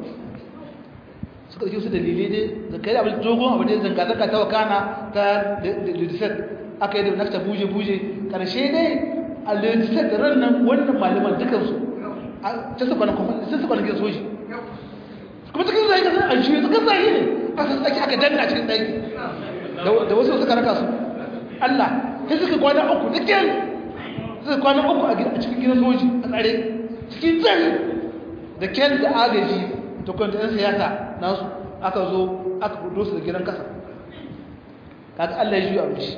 suka ɗauki su dalilai dai da kai da abin dogon abu dai zanga-zanga ta wakana ta lidisat aka yi da nafta buje-buje ƙarshe dai a lidisat da ran nan wannan malaman dukansu ta sabanin kuma sun sabanin gidan soji kuma cikin zai kasar a juye cikin zai ne kasar tsaki aka danna cikin ɗaki da wasu suka raka su Allah sai suka kwana uku da kyan suka kwana uku a cikin gidan soji a tsare cikin tsari da kyan da agaji da kwanta 'yan siyasa nasu aka zo aka kudo su da gidan kasa kaga Allah ya juya abin shi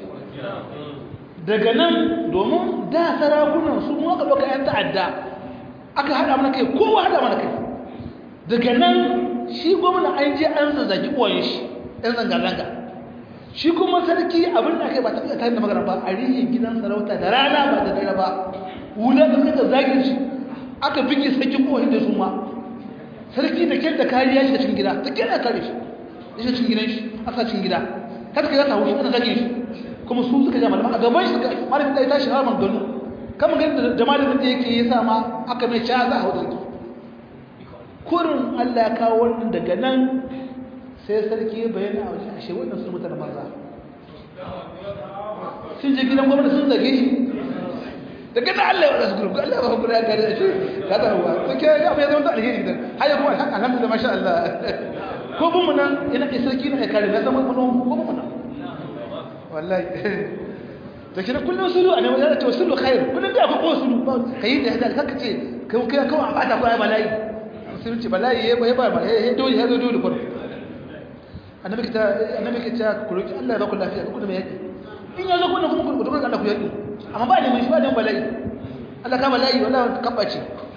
daga nan domin da sarakunan su mu aka baka 'yan ta'adda aka hada mana kai kowa hada mana kai daga nan shi gwamna an je an zazzaki uwayen shi 'yan zanga-zanga shi kuma sarki abin da kai ba ta tare da magana ba a rihin gidan sarauta da rana ba da dare ba wula da suka zagin shi aka bige sarki uwayen da su ma sarki da kyan da kariya shi da cikin gida da kyan da kare shi da shi cikin gidan shi aka cikin gida kada ka zata haushi ana zage shi kuma su suka jama'a a gaban shi malamin da ya tashi har mangano kama ganin da malamin da yake ya sa ma aka mai ca za a hau sarki kurin Allah ya kawo wannan daga nan sai sarki ya bayyana a wajen ashe wannan sun mutane banza sun je gidan gwamnati sun zage shi daga nan Allah ya wada su gurgu Allah ya ba gurgu ya kare shi ka da ruwa to ke ya bai zama alheri dan haya kuma alhamdulillah masha Allah ko bin mu nan ina sarki na kare na zama mun ko bin mu nan wallahi to kina kullun sulu ana wala to sulu khair kullun da ko sulu kai da hada kaka ce kai kawai a bata ko ai bala'i musulunci bala'i ya ba dole ya zo dole ko annabi kita ku roki Allah ya ba ku lafiya ku da mai yaki in yazo ku kuma ku roki Allah ku yaki amma ba ne mai shi ba ne bala'i Allah ka bala'i wallahi kabbace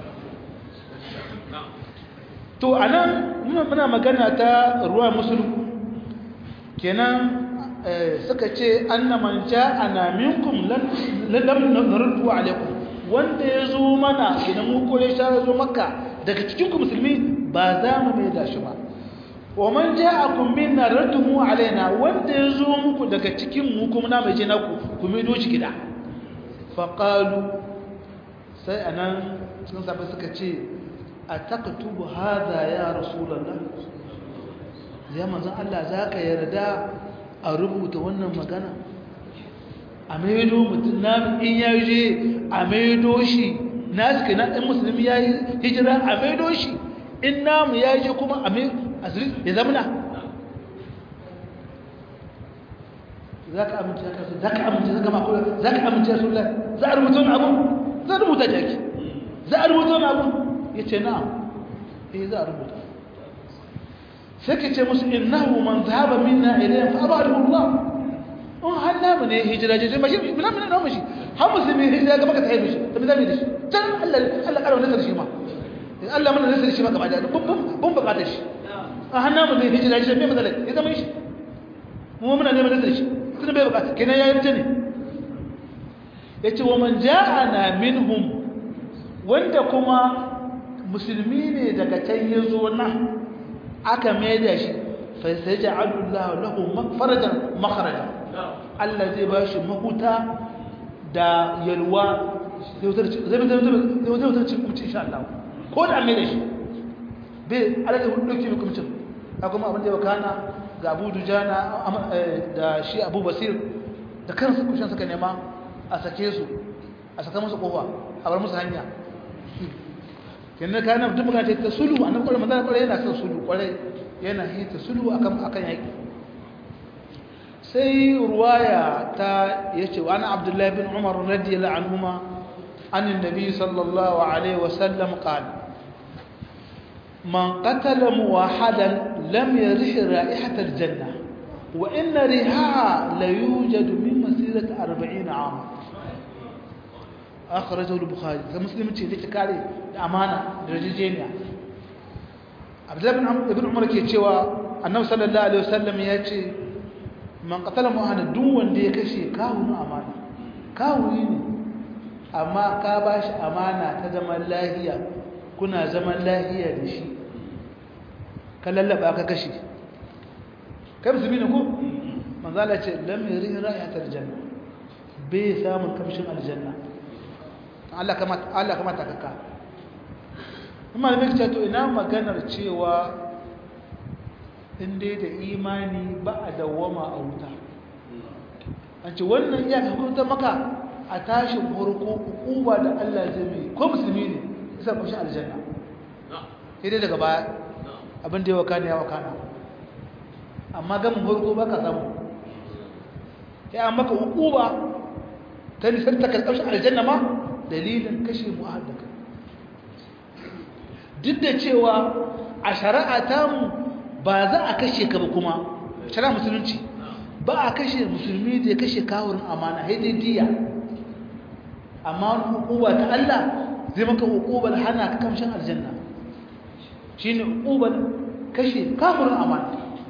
to anan muna magana ta ruwa musulmi kenan suka ce anna man ja'ana minkum lam naruddu alaykum wanda yazo mana idan mu kore shi yazo makka daga cikin ku musulmi ba za mu mai da shi ba wa man ja'akum minna radduhu alaina wanda yazo muku daga cikin mu kuma na mai je naku ku mai doci gida fa qalu sai anan sun sabai suka ce ataktubu hadha ya rasulullah ya manzon Allah zaka yarda a rubuta wannan magana a maido mutum na in yaje a maido shi nasu kenan ɗan musulmi ya yi hijira a maido shi in namu ya je kuma a ya zamana za ka amince za ka amince za ka makula za ka amince ya sulla za a rubuta wani abu za a rubuta jaki za a rubuta wani abu ya ce na za a rubuta sai ka ce musu innahu man zahaba minna ilayhi fa abadahu Allah in har namu ne hijira je mashi bila mun namu shi har musulmi hijira ga baka tsaye mishi da me zamu da shi can Allah karo nasar shi ma Allah mun nasar shi ma gaba da bun bukata shi a har namu ne hijira je me matsala ya zama shi mu muna neman nasar shi tun bai bukata kenan yayin ta ne yace wa man ja'ana minhum wanda kuma musulmi ne daga can yazo nan aka maida shi fa sayaj'alu Allahu lahu farajan makhraja Allah zai bashi mahuta da yalwa zai wutar cikin kumci insha Allah ko da maida shi bai Allah zai dauke mu kumcin kuma abin da ya kana ga Abu Dujana da shi Abu Basir da kansu kushin suka nema a sake su a saka musu kofa a bar musu hanya kenan kana mutum ga ta sulhu annabi kwarai manzo kwarai yana son sulhu kwarai yana hita sulhu akan yaki sai ruwaya ta yace wa ana Abdullah bin Umar radiyallahu anhuma an annabi sallallahu alaihi wasallam qala man qatala muwahadan lam yarih raihata aljanna wa inna rihaha la yujadu min masirati 40 'ama akhrajahu al-bukhari da muslim ce take kare da amana da rajijeniya abdullah ibn umar ke cewa annabi sallallahu alaihi wasallam ya ce man qatala mu'ahada duk wanda ya kashe kawun amana kawuni ne amma ka bashi amana ta zaman lahiya kuna zaman lahiya da shi ka lallaba ka kashe kai musulmi ne ko manzo Allah ce lam yari ra'iyatul janna bai samun kamshin aljanna Allah kama takaka kuma da muke to ina maganar cewa in dai da imani ba a dawwama a wuta an ce wannan iya hukunta maka a tashin farko uba da Allah zai mai ko musulmi ne isa kushin aljanna sai dai daga baya abin da ya wakana ya wakana amma gamin farko ba ka samu ya maka uba ta nisan ta karkashin aljanna ma dalilin kashe muhaddaka duk da cewa a shari'a tamu ba za a kashe ka ba kuma shari'a musulunci ba a kashe musulmi da ya kashe kawurin amana haidai diya amma wani hukuba ta Allah zai maka hukubar hana ka kamshin aljanna shi ne hukubar kashe kawurin amana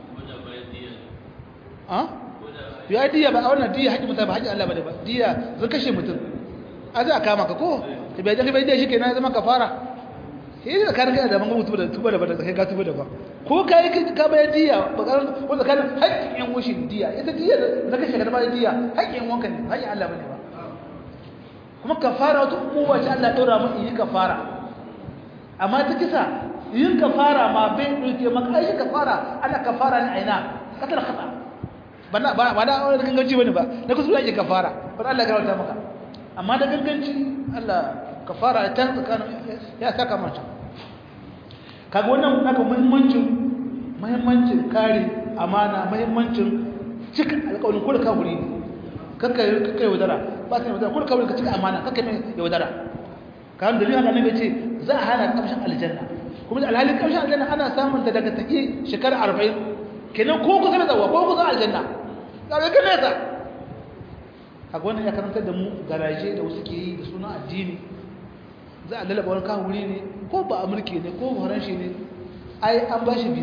ya diya ba a wannan diya haƙi mutum ba haƙi Allah ba da ba diya zai kashe mutum a za a kama ka ko ta bai jaka bai diya shi ke na zama ka fara sai da kan kai da ban mutu da tuba da ba da kai ka tuba da ba ko kai ka bayar diya wanda kan haƙƙin yan wushin diya ita diya da kashe ka da bayar diya haƙƙin wanka ne haƙƙin Allah bane ba kuma kafara wata uwa ce Allah daura mu yi kafara amma ta kisa yin kafara ma bai doke maka ai kafara ana kafara ne aina katar khata ba da wani gangaci bane ba na kusa ake kafara ba Allah ya garauta maka amma da ganganci Allah kafara ta tsakanin ya saka mata kaga wannan naka muhimmancin kare amana muhimmancin cika alƙawarin ko da kafiri kakka yaudara ba sai yaudara ko da kafiri ka cika amana kakka mai yaudara kan dalilin haka annabi ce za a hana kamshin aljanna kuma da alhalin kamshin aljanna ana samun ta daga take shekara 40 kenan ko ku sanar da wa ko ku san aljanna kaga kana ta kaga wannan ya karantar da mu garaje da wasu ke yi da sunan addini za a lalaba wani kafiri ne ko ba amurke ne ko faranshi ne ai an ba shi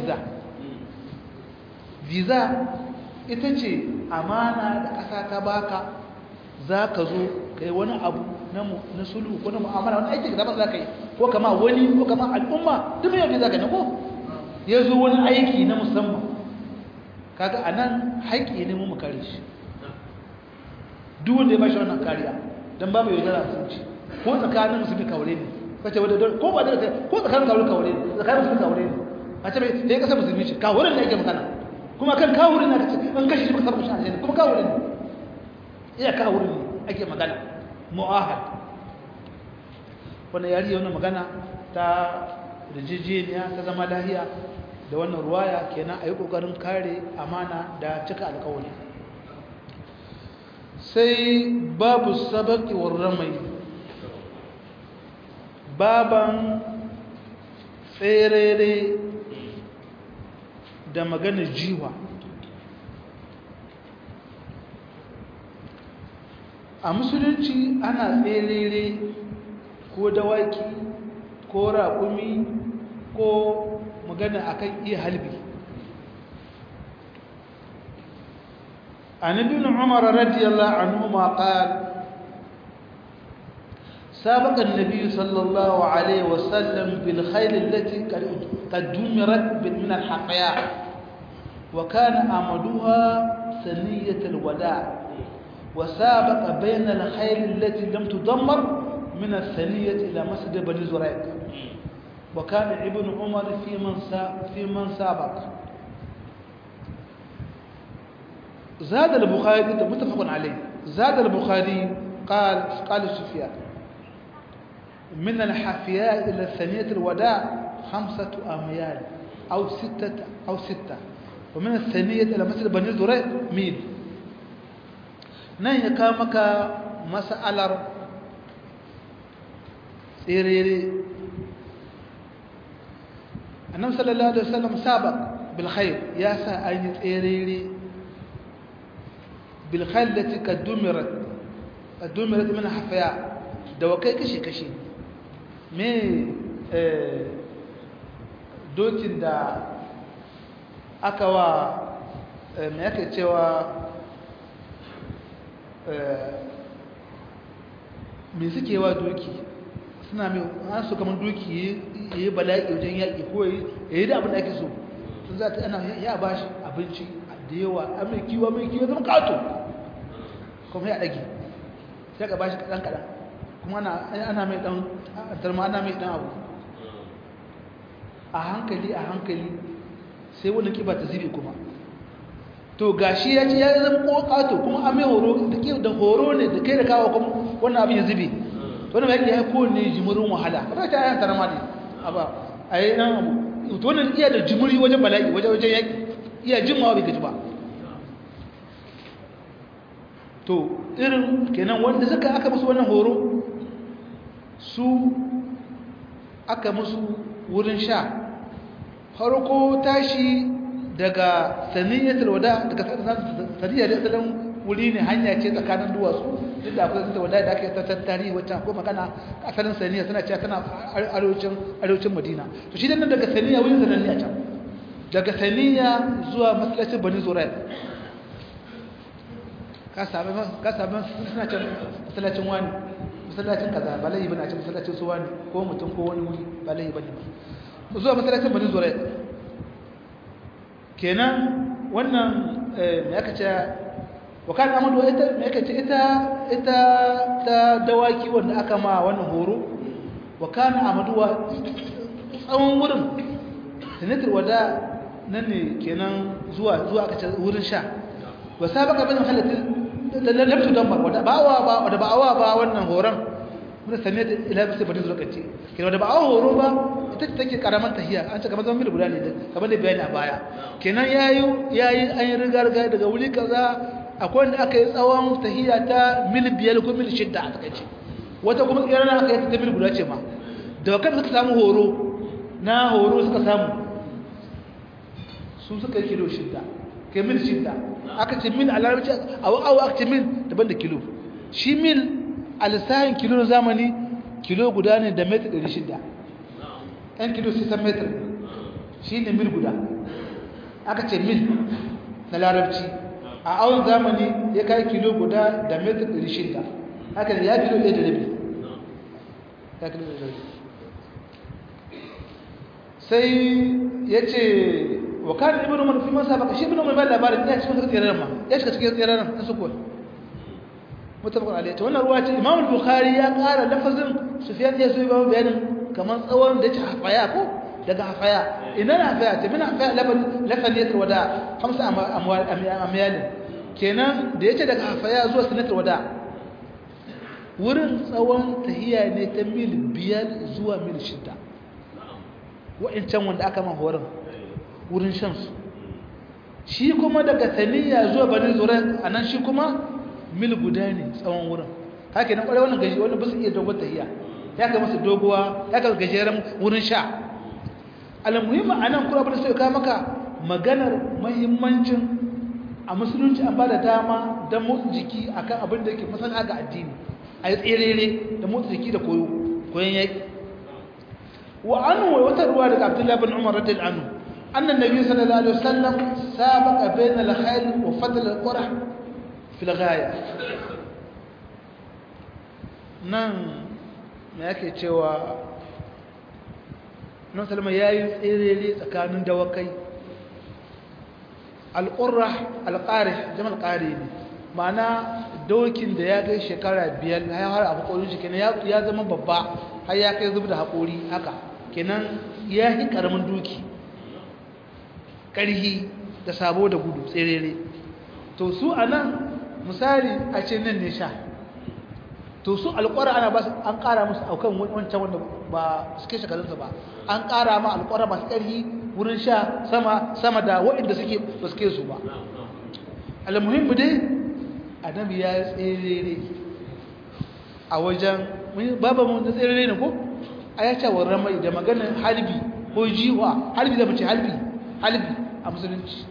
visa ita ce amana da ƙasa ta baka za ka zo ka yi wani abu na sulhu ko na mu'amala wani aiki da za ka yi ko kama wani ko kama al'umma duk mai visa ka ne ko ya zo wani aiki na musamman kaga a nan haƙƙi ne mu kare shi duk wanda ya ba shi wannan kariya don ba mai yaudara sun ci ko tsakanin musulmi kawure ne kace wadda ko ba da ko tsakanin kawure ne tsakanin musulmi kawure ne a ce bai sai kasar musulmi ce kawurin da yake magana kuma kan kawurin na kace an kashi shi baka samu shi aljanna kuma kawurin ne iya kawurin ne ake magana mu'ahad wannan yari wannan magana ta rijijeniya ta zama lahiya da wannan ruwaya kenan ayi kokarin kare amana da cika alƙawari sai babu sabaqi war ramai baban tserere da maganar jiwa a musulunci ana tserere ko dawaki ko raƙumi ko magana akan iya halbi an ibn umar radiyallahu anhu ma qala سابق النبي صلى الله عليه وسلم بالخيل التي قد دمرت من الحقياء وكان أمدها ثنية الوداع وسابق بين الخيل التي لم تدمر من الثنية إلى مسجد بني زريق وكان ابن عمر في من سابق زاد البخاري متفق عليه زاد البخاري قال سفيان من الحافياء إلى ثنية الوداع 5 أميال أو 6 ومن الثنية إلى مسجد بني زريق ميل نهي كامك مسألة سيريري النبي صلى الله عليه وسلم سابق بالخير يا سأين سيريري بالخير التي قد دمرت من الحافياء دوكي كشي me dokin da aka wa me yake cewa me suke wa doki suna mai an su kamar doki yayi bala'i wajen yaki ko yayi da abin da ake so sun za ta ana ya bashi abinci da yawa a mai kiwo zama kato kuma ya dage sai ka bashi kadan kuma ana mai dan tarma ana mai dan abu a hankali sai wannan kiba ta zibe kuma to gashi ya ce ya zama kokato kuma a mai horo da horo ne da kai da kawo kuma wannan abin ya zibe to wannan yake ya ko ne jimurin wahala kada ta ayan tarma ne aba ai dan abu to wannan iya da jimuri wajen bala'i wajen yaki iya jimawa bai gaji ba to irin kenan wanda suka aka musu wannan horo su aka musu wurin sha farko tashi daga saniyatul wada daga saniyatul wuri ne hanya ce tsakanin duwatsu duk da akwai saniyatul wada da ake tattari wacce ko magana asalin saniya suna cewa tana arewacin Madina to shi nan daga saniya wurin zanen ne a can daga saniya zuwa masallacin Bani Zurayq ka samu suna can masallacin wani masallacin kaza ba laifi bane a cikin masallacin su wani ko mutum ko wani wuri ba laifi bane ba zuwa masallacin Bani Zurayq kenan wannan me aka ce wa kan amadu ita me aka ce ita ta dawaki wanda aka ma wannan horo wa kan amaduwa tsawon wurin sanatar wada nan ne kenan zuwa aka ce wurin sha wa sabaka bin halatin lamtu dan ba wanda ba'awa ba wannan horon mun sanye da ila bisa bada lokaci kenan wanda ba'awa horo ba ita ce take karaman tahiya an ce kamar zaman mil guda ne kamar da bayani a baya kenan yayi an yi riga daga wuri kaza akwai wanda aka yi tsawon tahiya ta mil 5 ko mil 6 a takaice wata kuma tsira na aka yi ta mil guda ce ma da kan suka samu horo suka samu su suka yi kilo 6 ke mil 6 aka ce mil a larabci awa aka ce mil daban da kilo shi mil a lissahin kilo na zamani kilo guda ne da metar 600 'yan kilo 600 metar shi ne mil guda aka ce mil na larabci a awon zamani ya kai kilo guda da metar 600 haka ne ya kilo 1.5 sai ya ce wa kan ibn umar fi masa baka shi ibn umar ba labarin ya cikin tsiraran ma ya shiga cikin tsiraran ta suko mutafaqan alayhi to wannan ruwa ce imam al-bukhari ya ƙara lafazin sufyan ya so ba bayanin kaman tsawon da ya ci hafaya ko daga hafaya ina na hafaya ta mina hafaya lafan yatar wada 5 amyal kenan da yace daga hafaya zuwa sanatar wada wurin tsawon tahiya ne ta mil 5 zuwa mil 6 wa'incan wanda aka man horon wurin shansu shi kuma daga saniya zuwa bani zurai a nan shi kuma mil guda ne tsawon wurin haka nan kwarai wannan gaji wani ba su iya dogon tahiya ya kai masa doguwa ya kai gajeren wurin sha almuhimmi a nan kura bada sai ka maka maganar mahimmancin a musulunci an ba da dama don motsa jiki akan abin da yake masana ga addini a yi tserere da motsa jiki da koyon yaƙi wa anhu wata ruwa daga abdullahi bin umar radiyallahu anhu أن النبي صلى الله عليه وسلم سابق بين الخيل وفضل القرح في الغاية نعم ما yake cewa nan salama yayi tsirere tsakanin dawakai al-qurrah al-qarih jamal qarih ne ma'ana dokin da ya kai shekara 5 har abu korin shi kenan ya zama babba har ya kai zubda hakori haka kenan ya yi karamin doki ƙarhi da sabo da gudu tserere to su a nan misali a ce nan ne sha to su alƙwara ana ba su an ƙara musu aukan wancan wanda ba suke shekarunsa ba an ƙara ma alƙwara masu ƙarhi wurin sha sama da waɗanda suke ba suke su ba almuhimmi dai annabi ya tserere a wajen babu mun da tserere ne ko a ya ce wa ramai da maganar halbi ko jiwa halbi da mace halbi a musulunci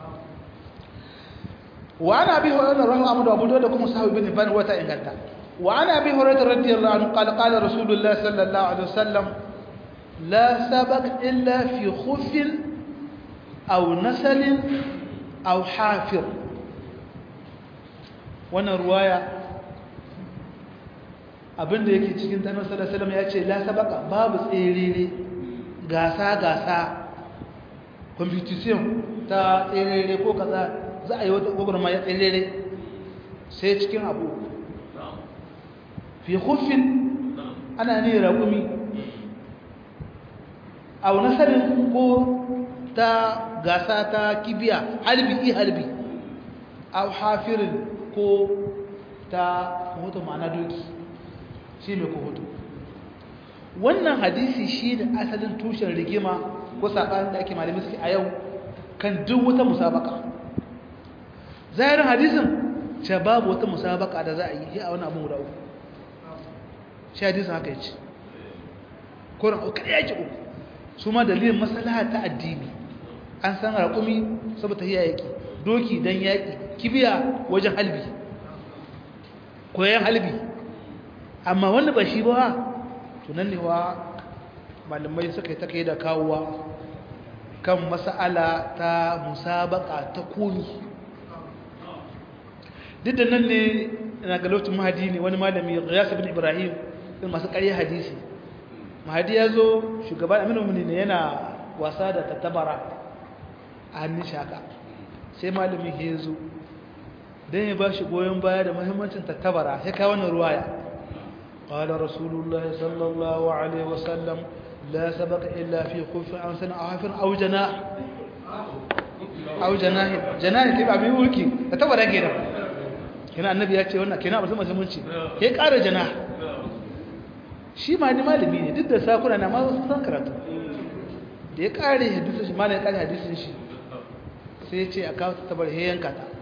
wa ana bi hurairah rahimahu Ahmad Abu Dawud da kuma sahabi ibn Ibn wata inganta wa ana bi hurairah radiyallahu anhu qala rasulullah sallallahu alaihi wasallam la sabaq illa fi khuf aw nasal aw hafir wannan ruwaya abinda yake cikin tanar sallallahu alaihi wasallam yace la sabaqa babu tserere gasa competition ta tserere ko kaza za a yi wata gogorma ya tserere sai cikin abu fi khufin ana ne raƙumi a wani sanin ko ta gasa ta kibiya halbi a hafirin ko ta hoto ma'ana doki shi mai ko hoto wannan hadisi shi da asalin tushen rigima ko saɓanin da ake malami suke a yau kan duk wata musabaka zahirin hadisin ce babu wata musabaka da za a yi a wani abin guda uku shi hadisin haka ya ce koren uku ya ce uku su ma dalilin maslaha ta addini an san raƙumi saboda hiya yaƙi doki don yaƙi kibiya wajen halbi koyan halbi amma wanda ba shi ba tunan ne wa malamai suka yi ta kai da kawowa kan mas'ala ta musabaka ta komi duk da nan ne na galautin mahadi ne wani malami Ghiyas ibn Ibrahim din masu ƙarya hadisi mahadi ya zo shugaban aminu ne yana wasa da tattabara a hannun shaka sai malamin ya zo don ya ba shi goyon baya da muhimmancin tattabara ya kawo wannan ruwaya qala rasulullahi sallallahu alaihi wasallam la sabaka illa fi khufin an sana ahafin aw janah kai ba mai wuki tattabara kenan kenan annabi ya ce wannan kenan abu sai munci ya ƙara jana shi ma ni malami ne duk da sakuna na ma san karatu da ya ƙare hadisin shi malami ya ƙare hadisin shi sai ya ce a kawo ta tabar he yanka ta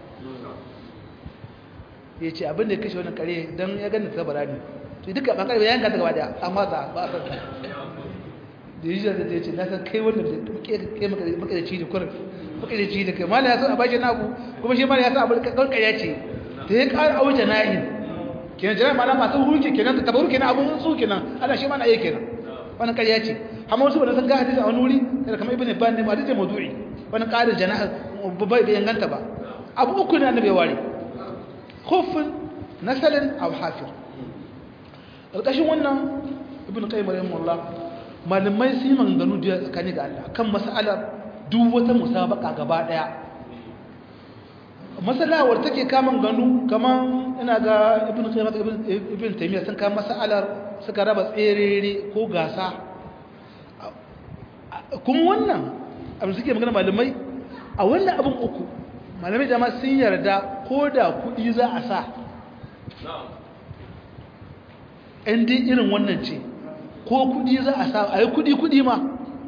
ya ce abin da ya kashe wannan kare don ya gani ta tabara ne to duka ba kare yanka ta gaba daya amma ba a san ta da yi da ya ce na san kai wannan da kai makarici da kurin makarici da kai malami ya san a bashi na abu kuma shi malami ya san abin karkaya ce ta ya ƙara auce nahin kenan jira mana masu huke kenan ta tabaru kenan abun su kenan ana shi mana ayi kenan wannan ƙarya ce amma wasu wanda sun ga hadisi a wani wuri da kamar ibn Hibban ne hadisi mawdu'i wannan ƙarin jana'a bai inganta ba abu uku ne annabi ya ware khufun nasalin aw hafir alƙashin wannan ibn Qayyim rahimahullah malamai sun yi maganganu da tsakani ga Allah kan mas'alar duk wata musabaqa gaba daya masalawar take kaman ganu kaman ina ga ibn Taymiyyah sun kama masalar suka raba tserere ko gasa kuma wannan abin suke magana malamai a wannan abin uku malamai da ma sun yarda ko da kudi za a sa in dai irin wannan ce ko kudi za a sa a yi kudi ma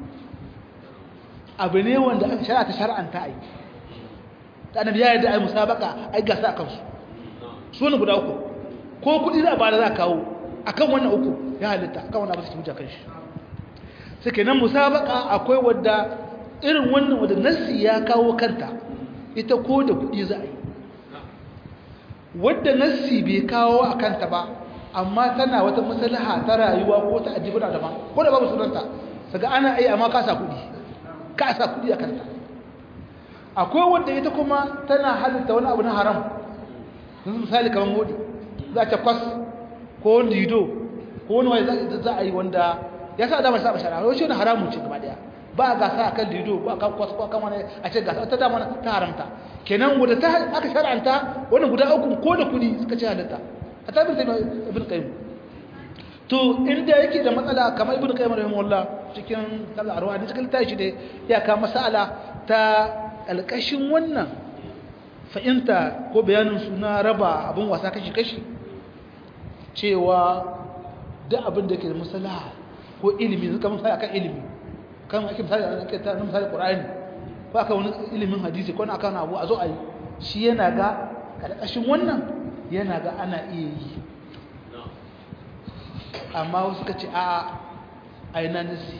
abu ne wanda shari'a ta shar'anta a yi da annabi ya yarda ai musabaka ai gasa akan su ne guda uku ko kudi za a bada za a kawo akan wannan uku ya halitta akan wannan abu sai hujja kan shi sai kenan musabaka akwai wadda irin wannan wadda nassi ya kawo kanta ita ko da kudi za a yi wadda nassi bai kawo a kanta ba amma tana wata maslaha ta rayuwa ko ta ajibuna da ba ko da babu sunanta saka ana ai amma ka sa kudi a kanta akwai wanda ita kuma tana halitta wani abu na haram misali kamar modi za ta kwas ko lido ko wani wani za a yi wanda ya sa damar saba shara wani shi wani haramun ce gaba daya ba a gasa akan lido ba akan kwas ko akan wani a ce gasa ta dama ta haramta kenan wadda ta aka shar'anta wani guda uku ko da kudi suka ce halitta a tabin sai ibn Qayyim to inda yake da matsala kamar ibn Qayyim rahimahullah cikin al-arwa da cikin tashi da ya ka masala ta alƙashin wannan fa'inta ko bayanin suna raba abin wasa kashi-kashi cewa da abin da ke da masalaha ko ilimi zuka misali akan ilimi kan ake misali ƙura'ani ko aka wani ilimin hadisi ko aka wani abu a zo a yi shi yana ga ƙarƙashin wannan yana ga ana iya yi amma wasu ka ce a ina nasi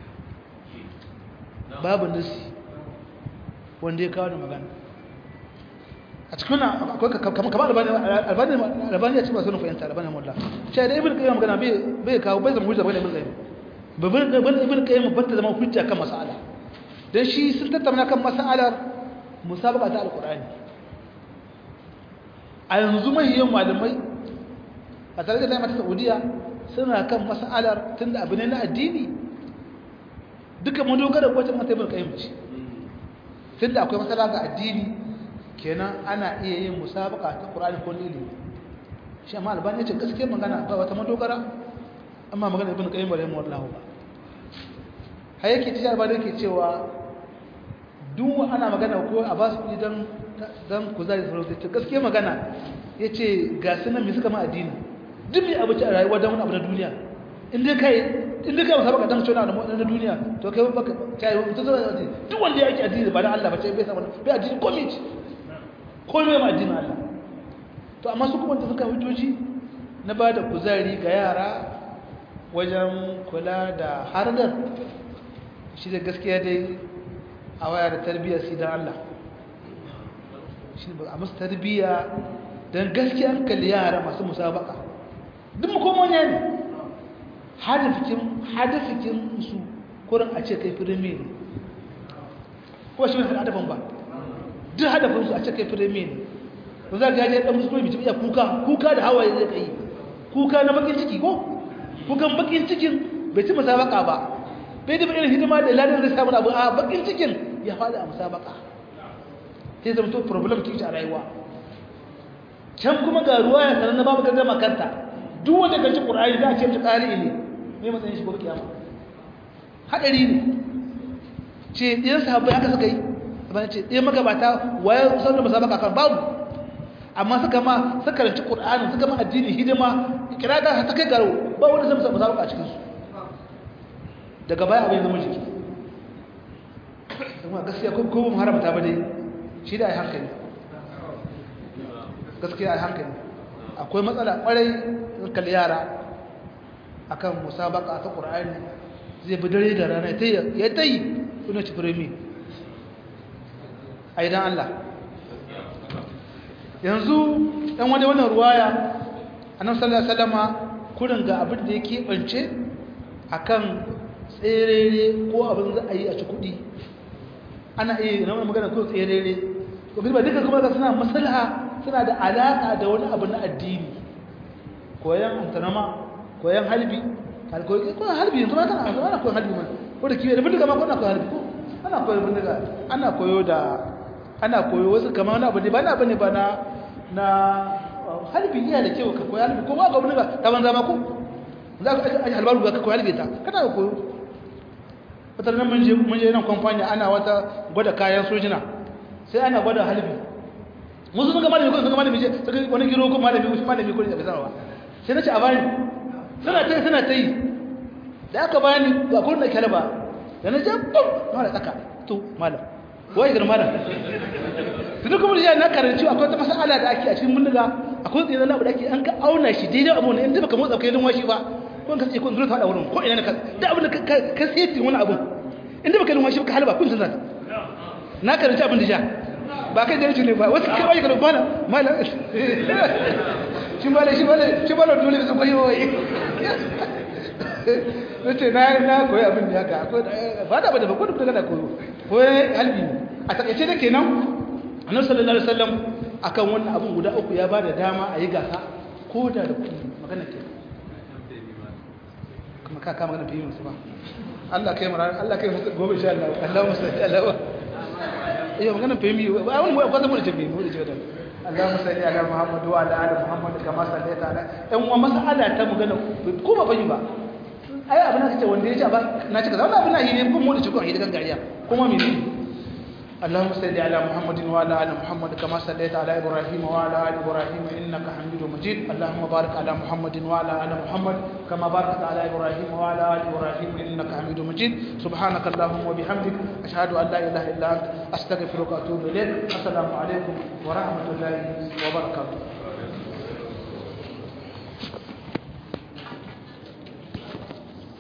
babu nasi wanda ya kawo da magana a cikin akwai kamar albani ya ci masu nufa yanta albani mullah shi da ibn qayyim magana bai kawo bai zama hujja bai ibn qayyim ibn qayyim batta zama hujja kan mas'ala dan shi sun tattauna kan mas'alar musabaqa ta alqur'ani a yanzu mahiyan malamai a tare da mata saudiya suna kan mas'alar tunda abu ne na addini duka mun dogara ko ta mata ibn qayyim ce tunda akwai matsala ga addini kenan ana iya yin musabaka ta Qur'ani ko ilimi shi amma albani ya ce gaskiyar magana ba wata madogara amma magana ibn qayyim rahimahullahu ba har yake cewa albani yake cewa duk ana magana ko a ba su kudi dan kuzari sarauta ta gaskiyar magana yace ga sunan me suka ma addini duk mai abu ci a rayuwa dan wani abu na duniya in dai kai musabaka dan cewa na duniya to kai baka kai mutum zai duk wanda yake addini ba dan Allah ba ce bai samu bai addini komai ma addinin Allah to amma su kuma da suka hujjoji na bada kuzari ga yara wajen kula da hardar shi da gaskiya dai a waya da tarbiyyar su dan Allah shi ba a musu tarbiyya dan gaskiya kalli yara masu musabaka duk mu komo ne hadafikin su kurin a ce kai firimi ne ko shi mai hadafin ba duk hadafin su a ce kai firimi ne ko za ka je dan musulmi bi iya kuka da hawaye zai kai kuka na bakin ciki ko kukan bakin cikin bai ci musabaka ba bai da irin hidima da ladan zai samu abu a bakin cikin ya fada a musabaka sai zama to problem ki a rayuwa can kuma ga ruwa ya sanar na babu kaddama kanta duk wanda kan ci qur'ani za a ce qari ne me matsayin shi gobe kiyama hadari ne ce ɗiyan sahabbai haka suka yi abin ce ɗiyan magabata waye kusan da musabaka kan babu amma suka karanci Qur'ani suka ma addini hidima kirada ta kai garo ba wanda zai musa a cikin su daga baya abin zama jiki kuma gaskiya ko mun haramta ba dai shi da ai hankali gaskiya ai hankali akwai matsala kwarai kal yara akan musabaka ta Qur'ani zai bi dare da rana ya tayi suna ci firimi aidan Allah yanzu ɗan wani wannan ruwaya annabi sallallahu alaihi wasallama kurin ga abin da yake bance akan tserere ko abin za a yi a ci kuɗi ana iya na magana ko tserere to ba duka kuma ga suna maslaha suna da alaka da wani abu na addini koyan antanama koyan halbi ko halbi yanzu ma kana ana koyan halbi ma ko da kiyaye da bindiga ma ko ana koyan halbi ko ana koyo bindiga ana koyo wasu kamar wani abu ne ba na bane ba na halbi iya da kewa ka koyi halbi ko ba ga bindiga ta banza ma ko za ka aji halbaru ga ka koyi halbi ta kana koyo wata nan mun je nan kamfani ana wata gwada kayan sojina sai ana gwada halbi musu sun ga malami ko sun ga malami je sai wani giro ko malami ko da kasarwa sai nace a bani suna ta yi da aka bani ga kun da kalba da na jabbam mala tsaka to malam wai gar malam duk kuma ya na karanci akwai ta masala da ake a cikin mundiga akwai tsinin abu da ake an ka auna shi daidai abu ne inda baka motsa kai linwa shi ba ko ka ce ko zuwa ta wurin ko ina ka da abin da ka sai wani abu inda baka linwa shi ka halba kun san na karanci abin da ja ba kai da ne ba wasu kai wai gar malam shi malam dole su koyi wai nace na koyi abin da haka akwai ba da ba ko da kana koyo koyi halbi a takeice da kenan annabi sallallahu alaihi wasallam akan wannan abun guda uku ya bada dama a yi gasa ko da kudi magana ke kuma ka kama magana fiye musu ba Allah kai musu gobe insha Allah Allahumma salli ala magana fiye mi ba wani ko zama da jami'i mu da jiya Allahumma salli ala Muhammad wa ala ali Muhammad kama sallaita ala ɗan uwa mas'ala ta magana ko ba fahimi ba ai abin da kace wanda yace ba na cika wannan abin nan ne kuma mu da cikin hidan gariya kuma mene اللهم صل على محمد وعلى ال محمد كما صليت على ابراهيم وعلى ال ابراهيم انك حميد مجيد اللهم بارك على محمد وعلى ال محمد كما باركت على ابراهيم وعلى ال ابراهيم انك حميد مجيد سبحانك اللهم وبحمدك اشهد ان لا اله الا انت استغفرك واتوب اليك السلام عليكم ورحمه الله وبركاته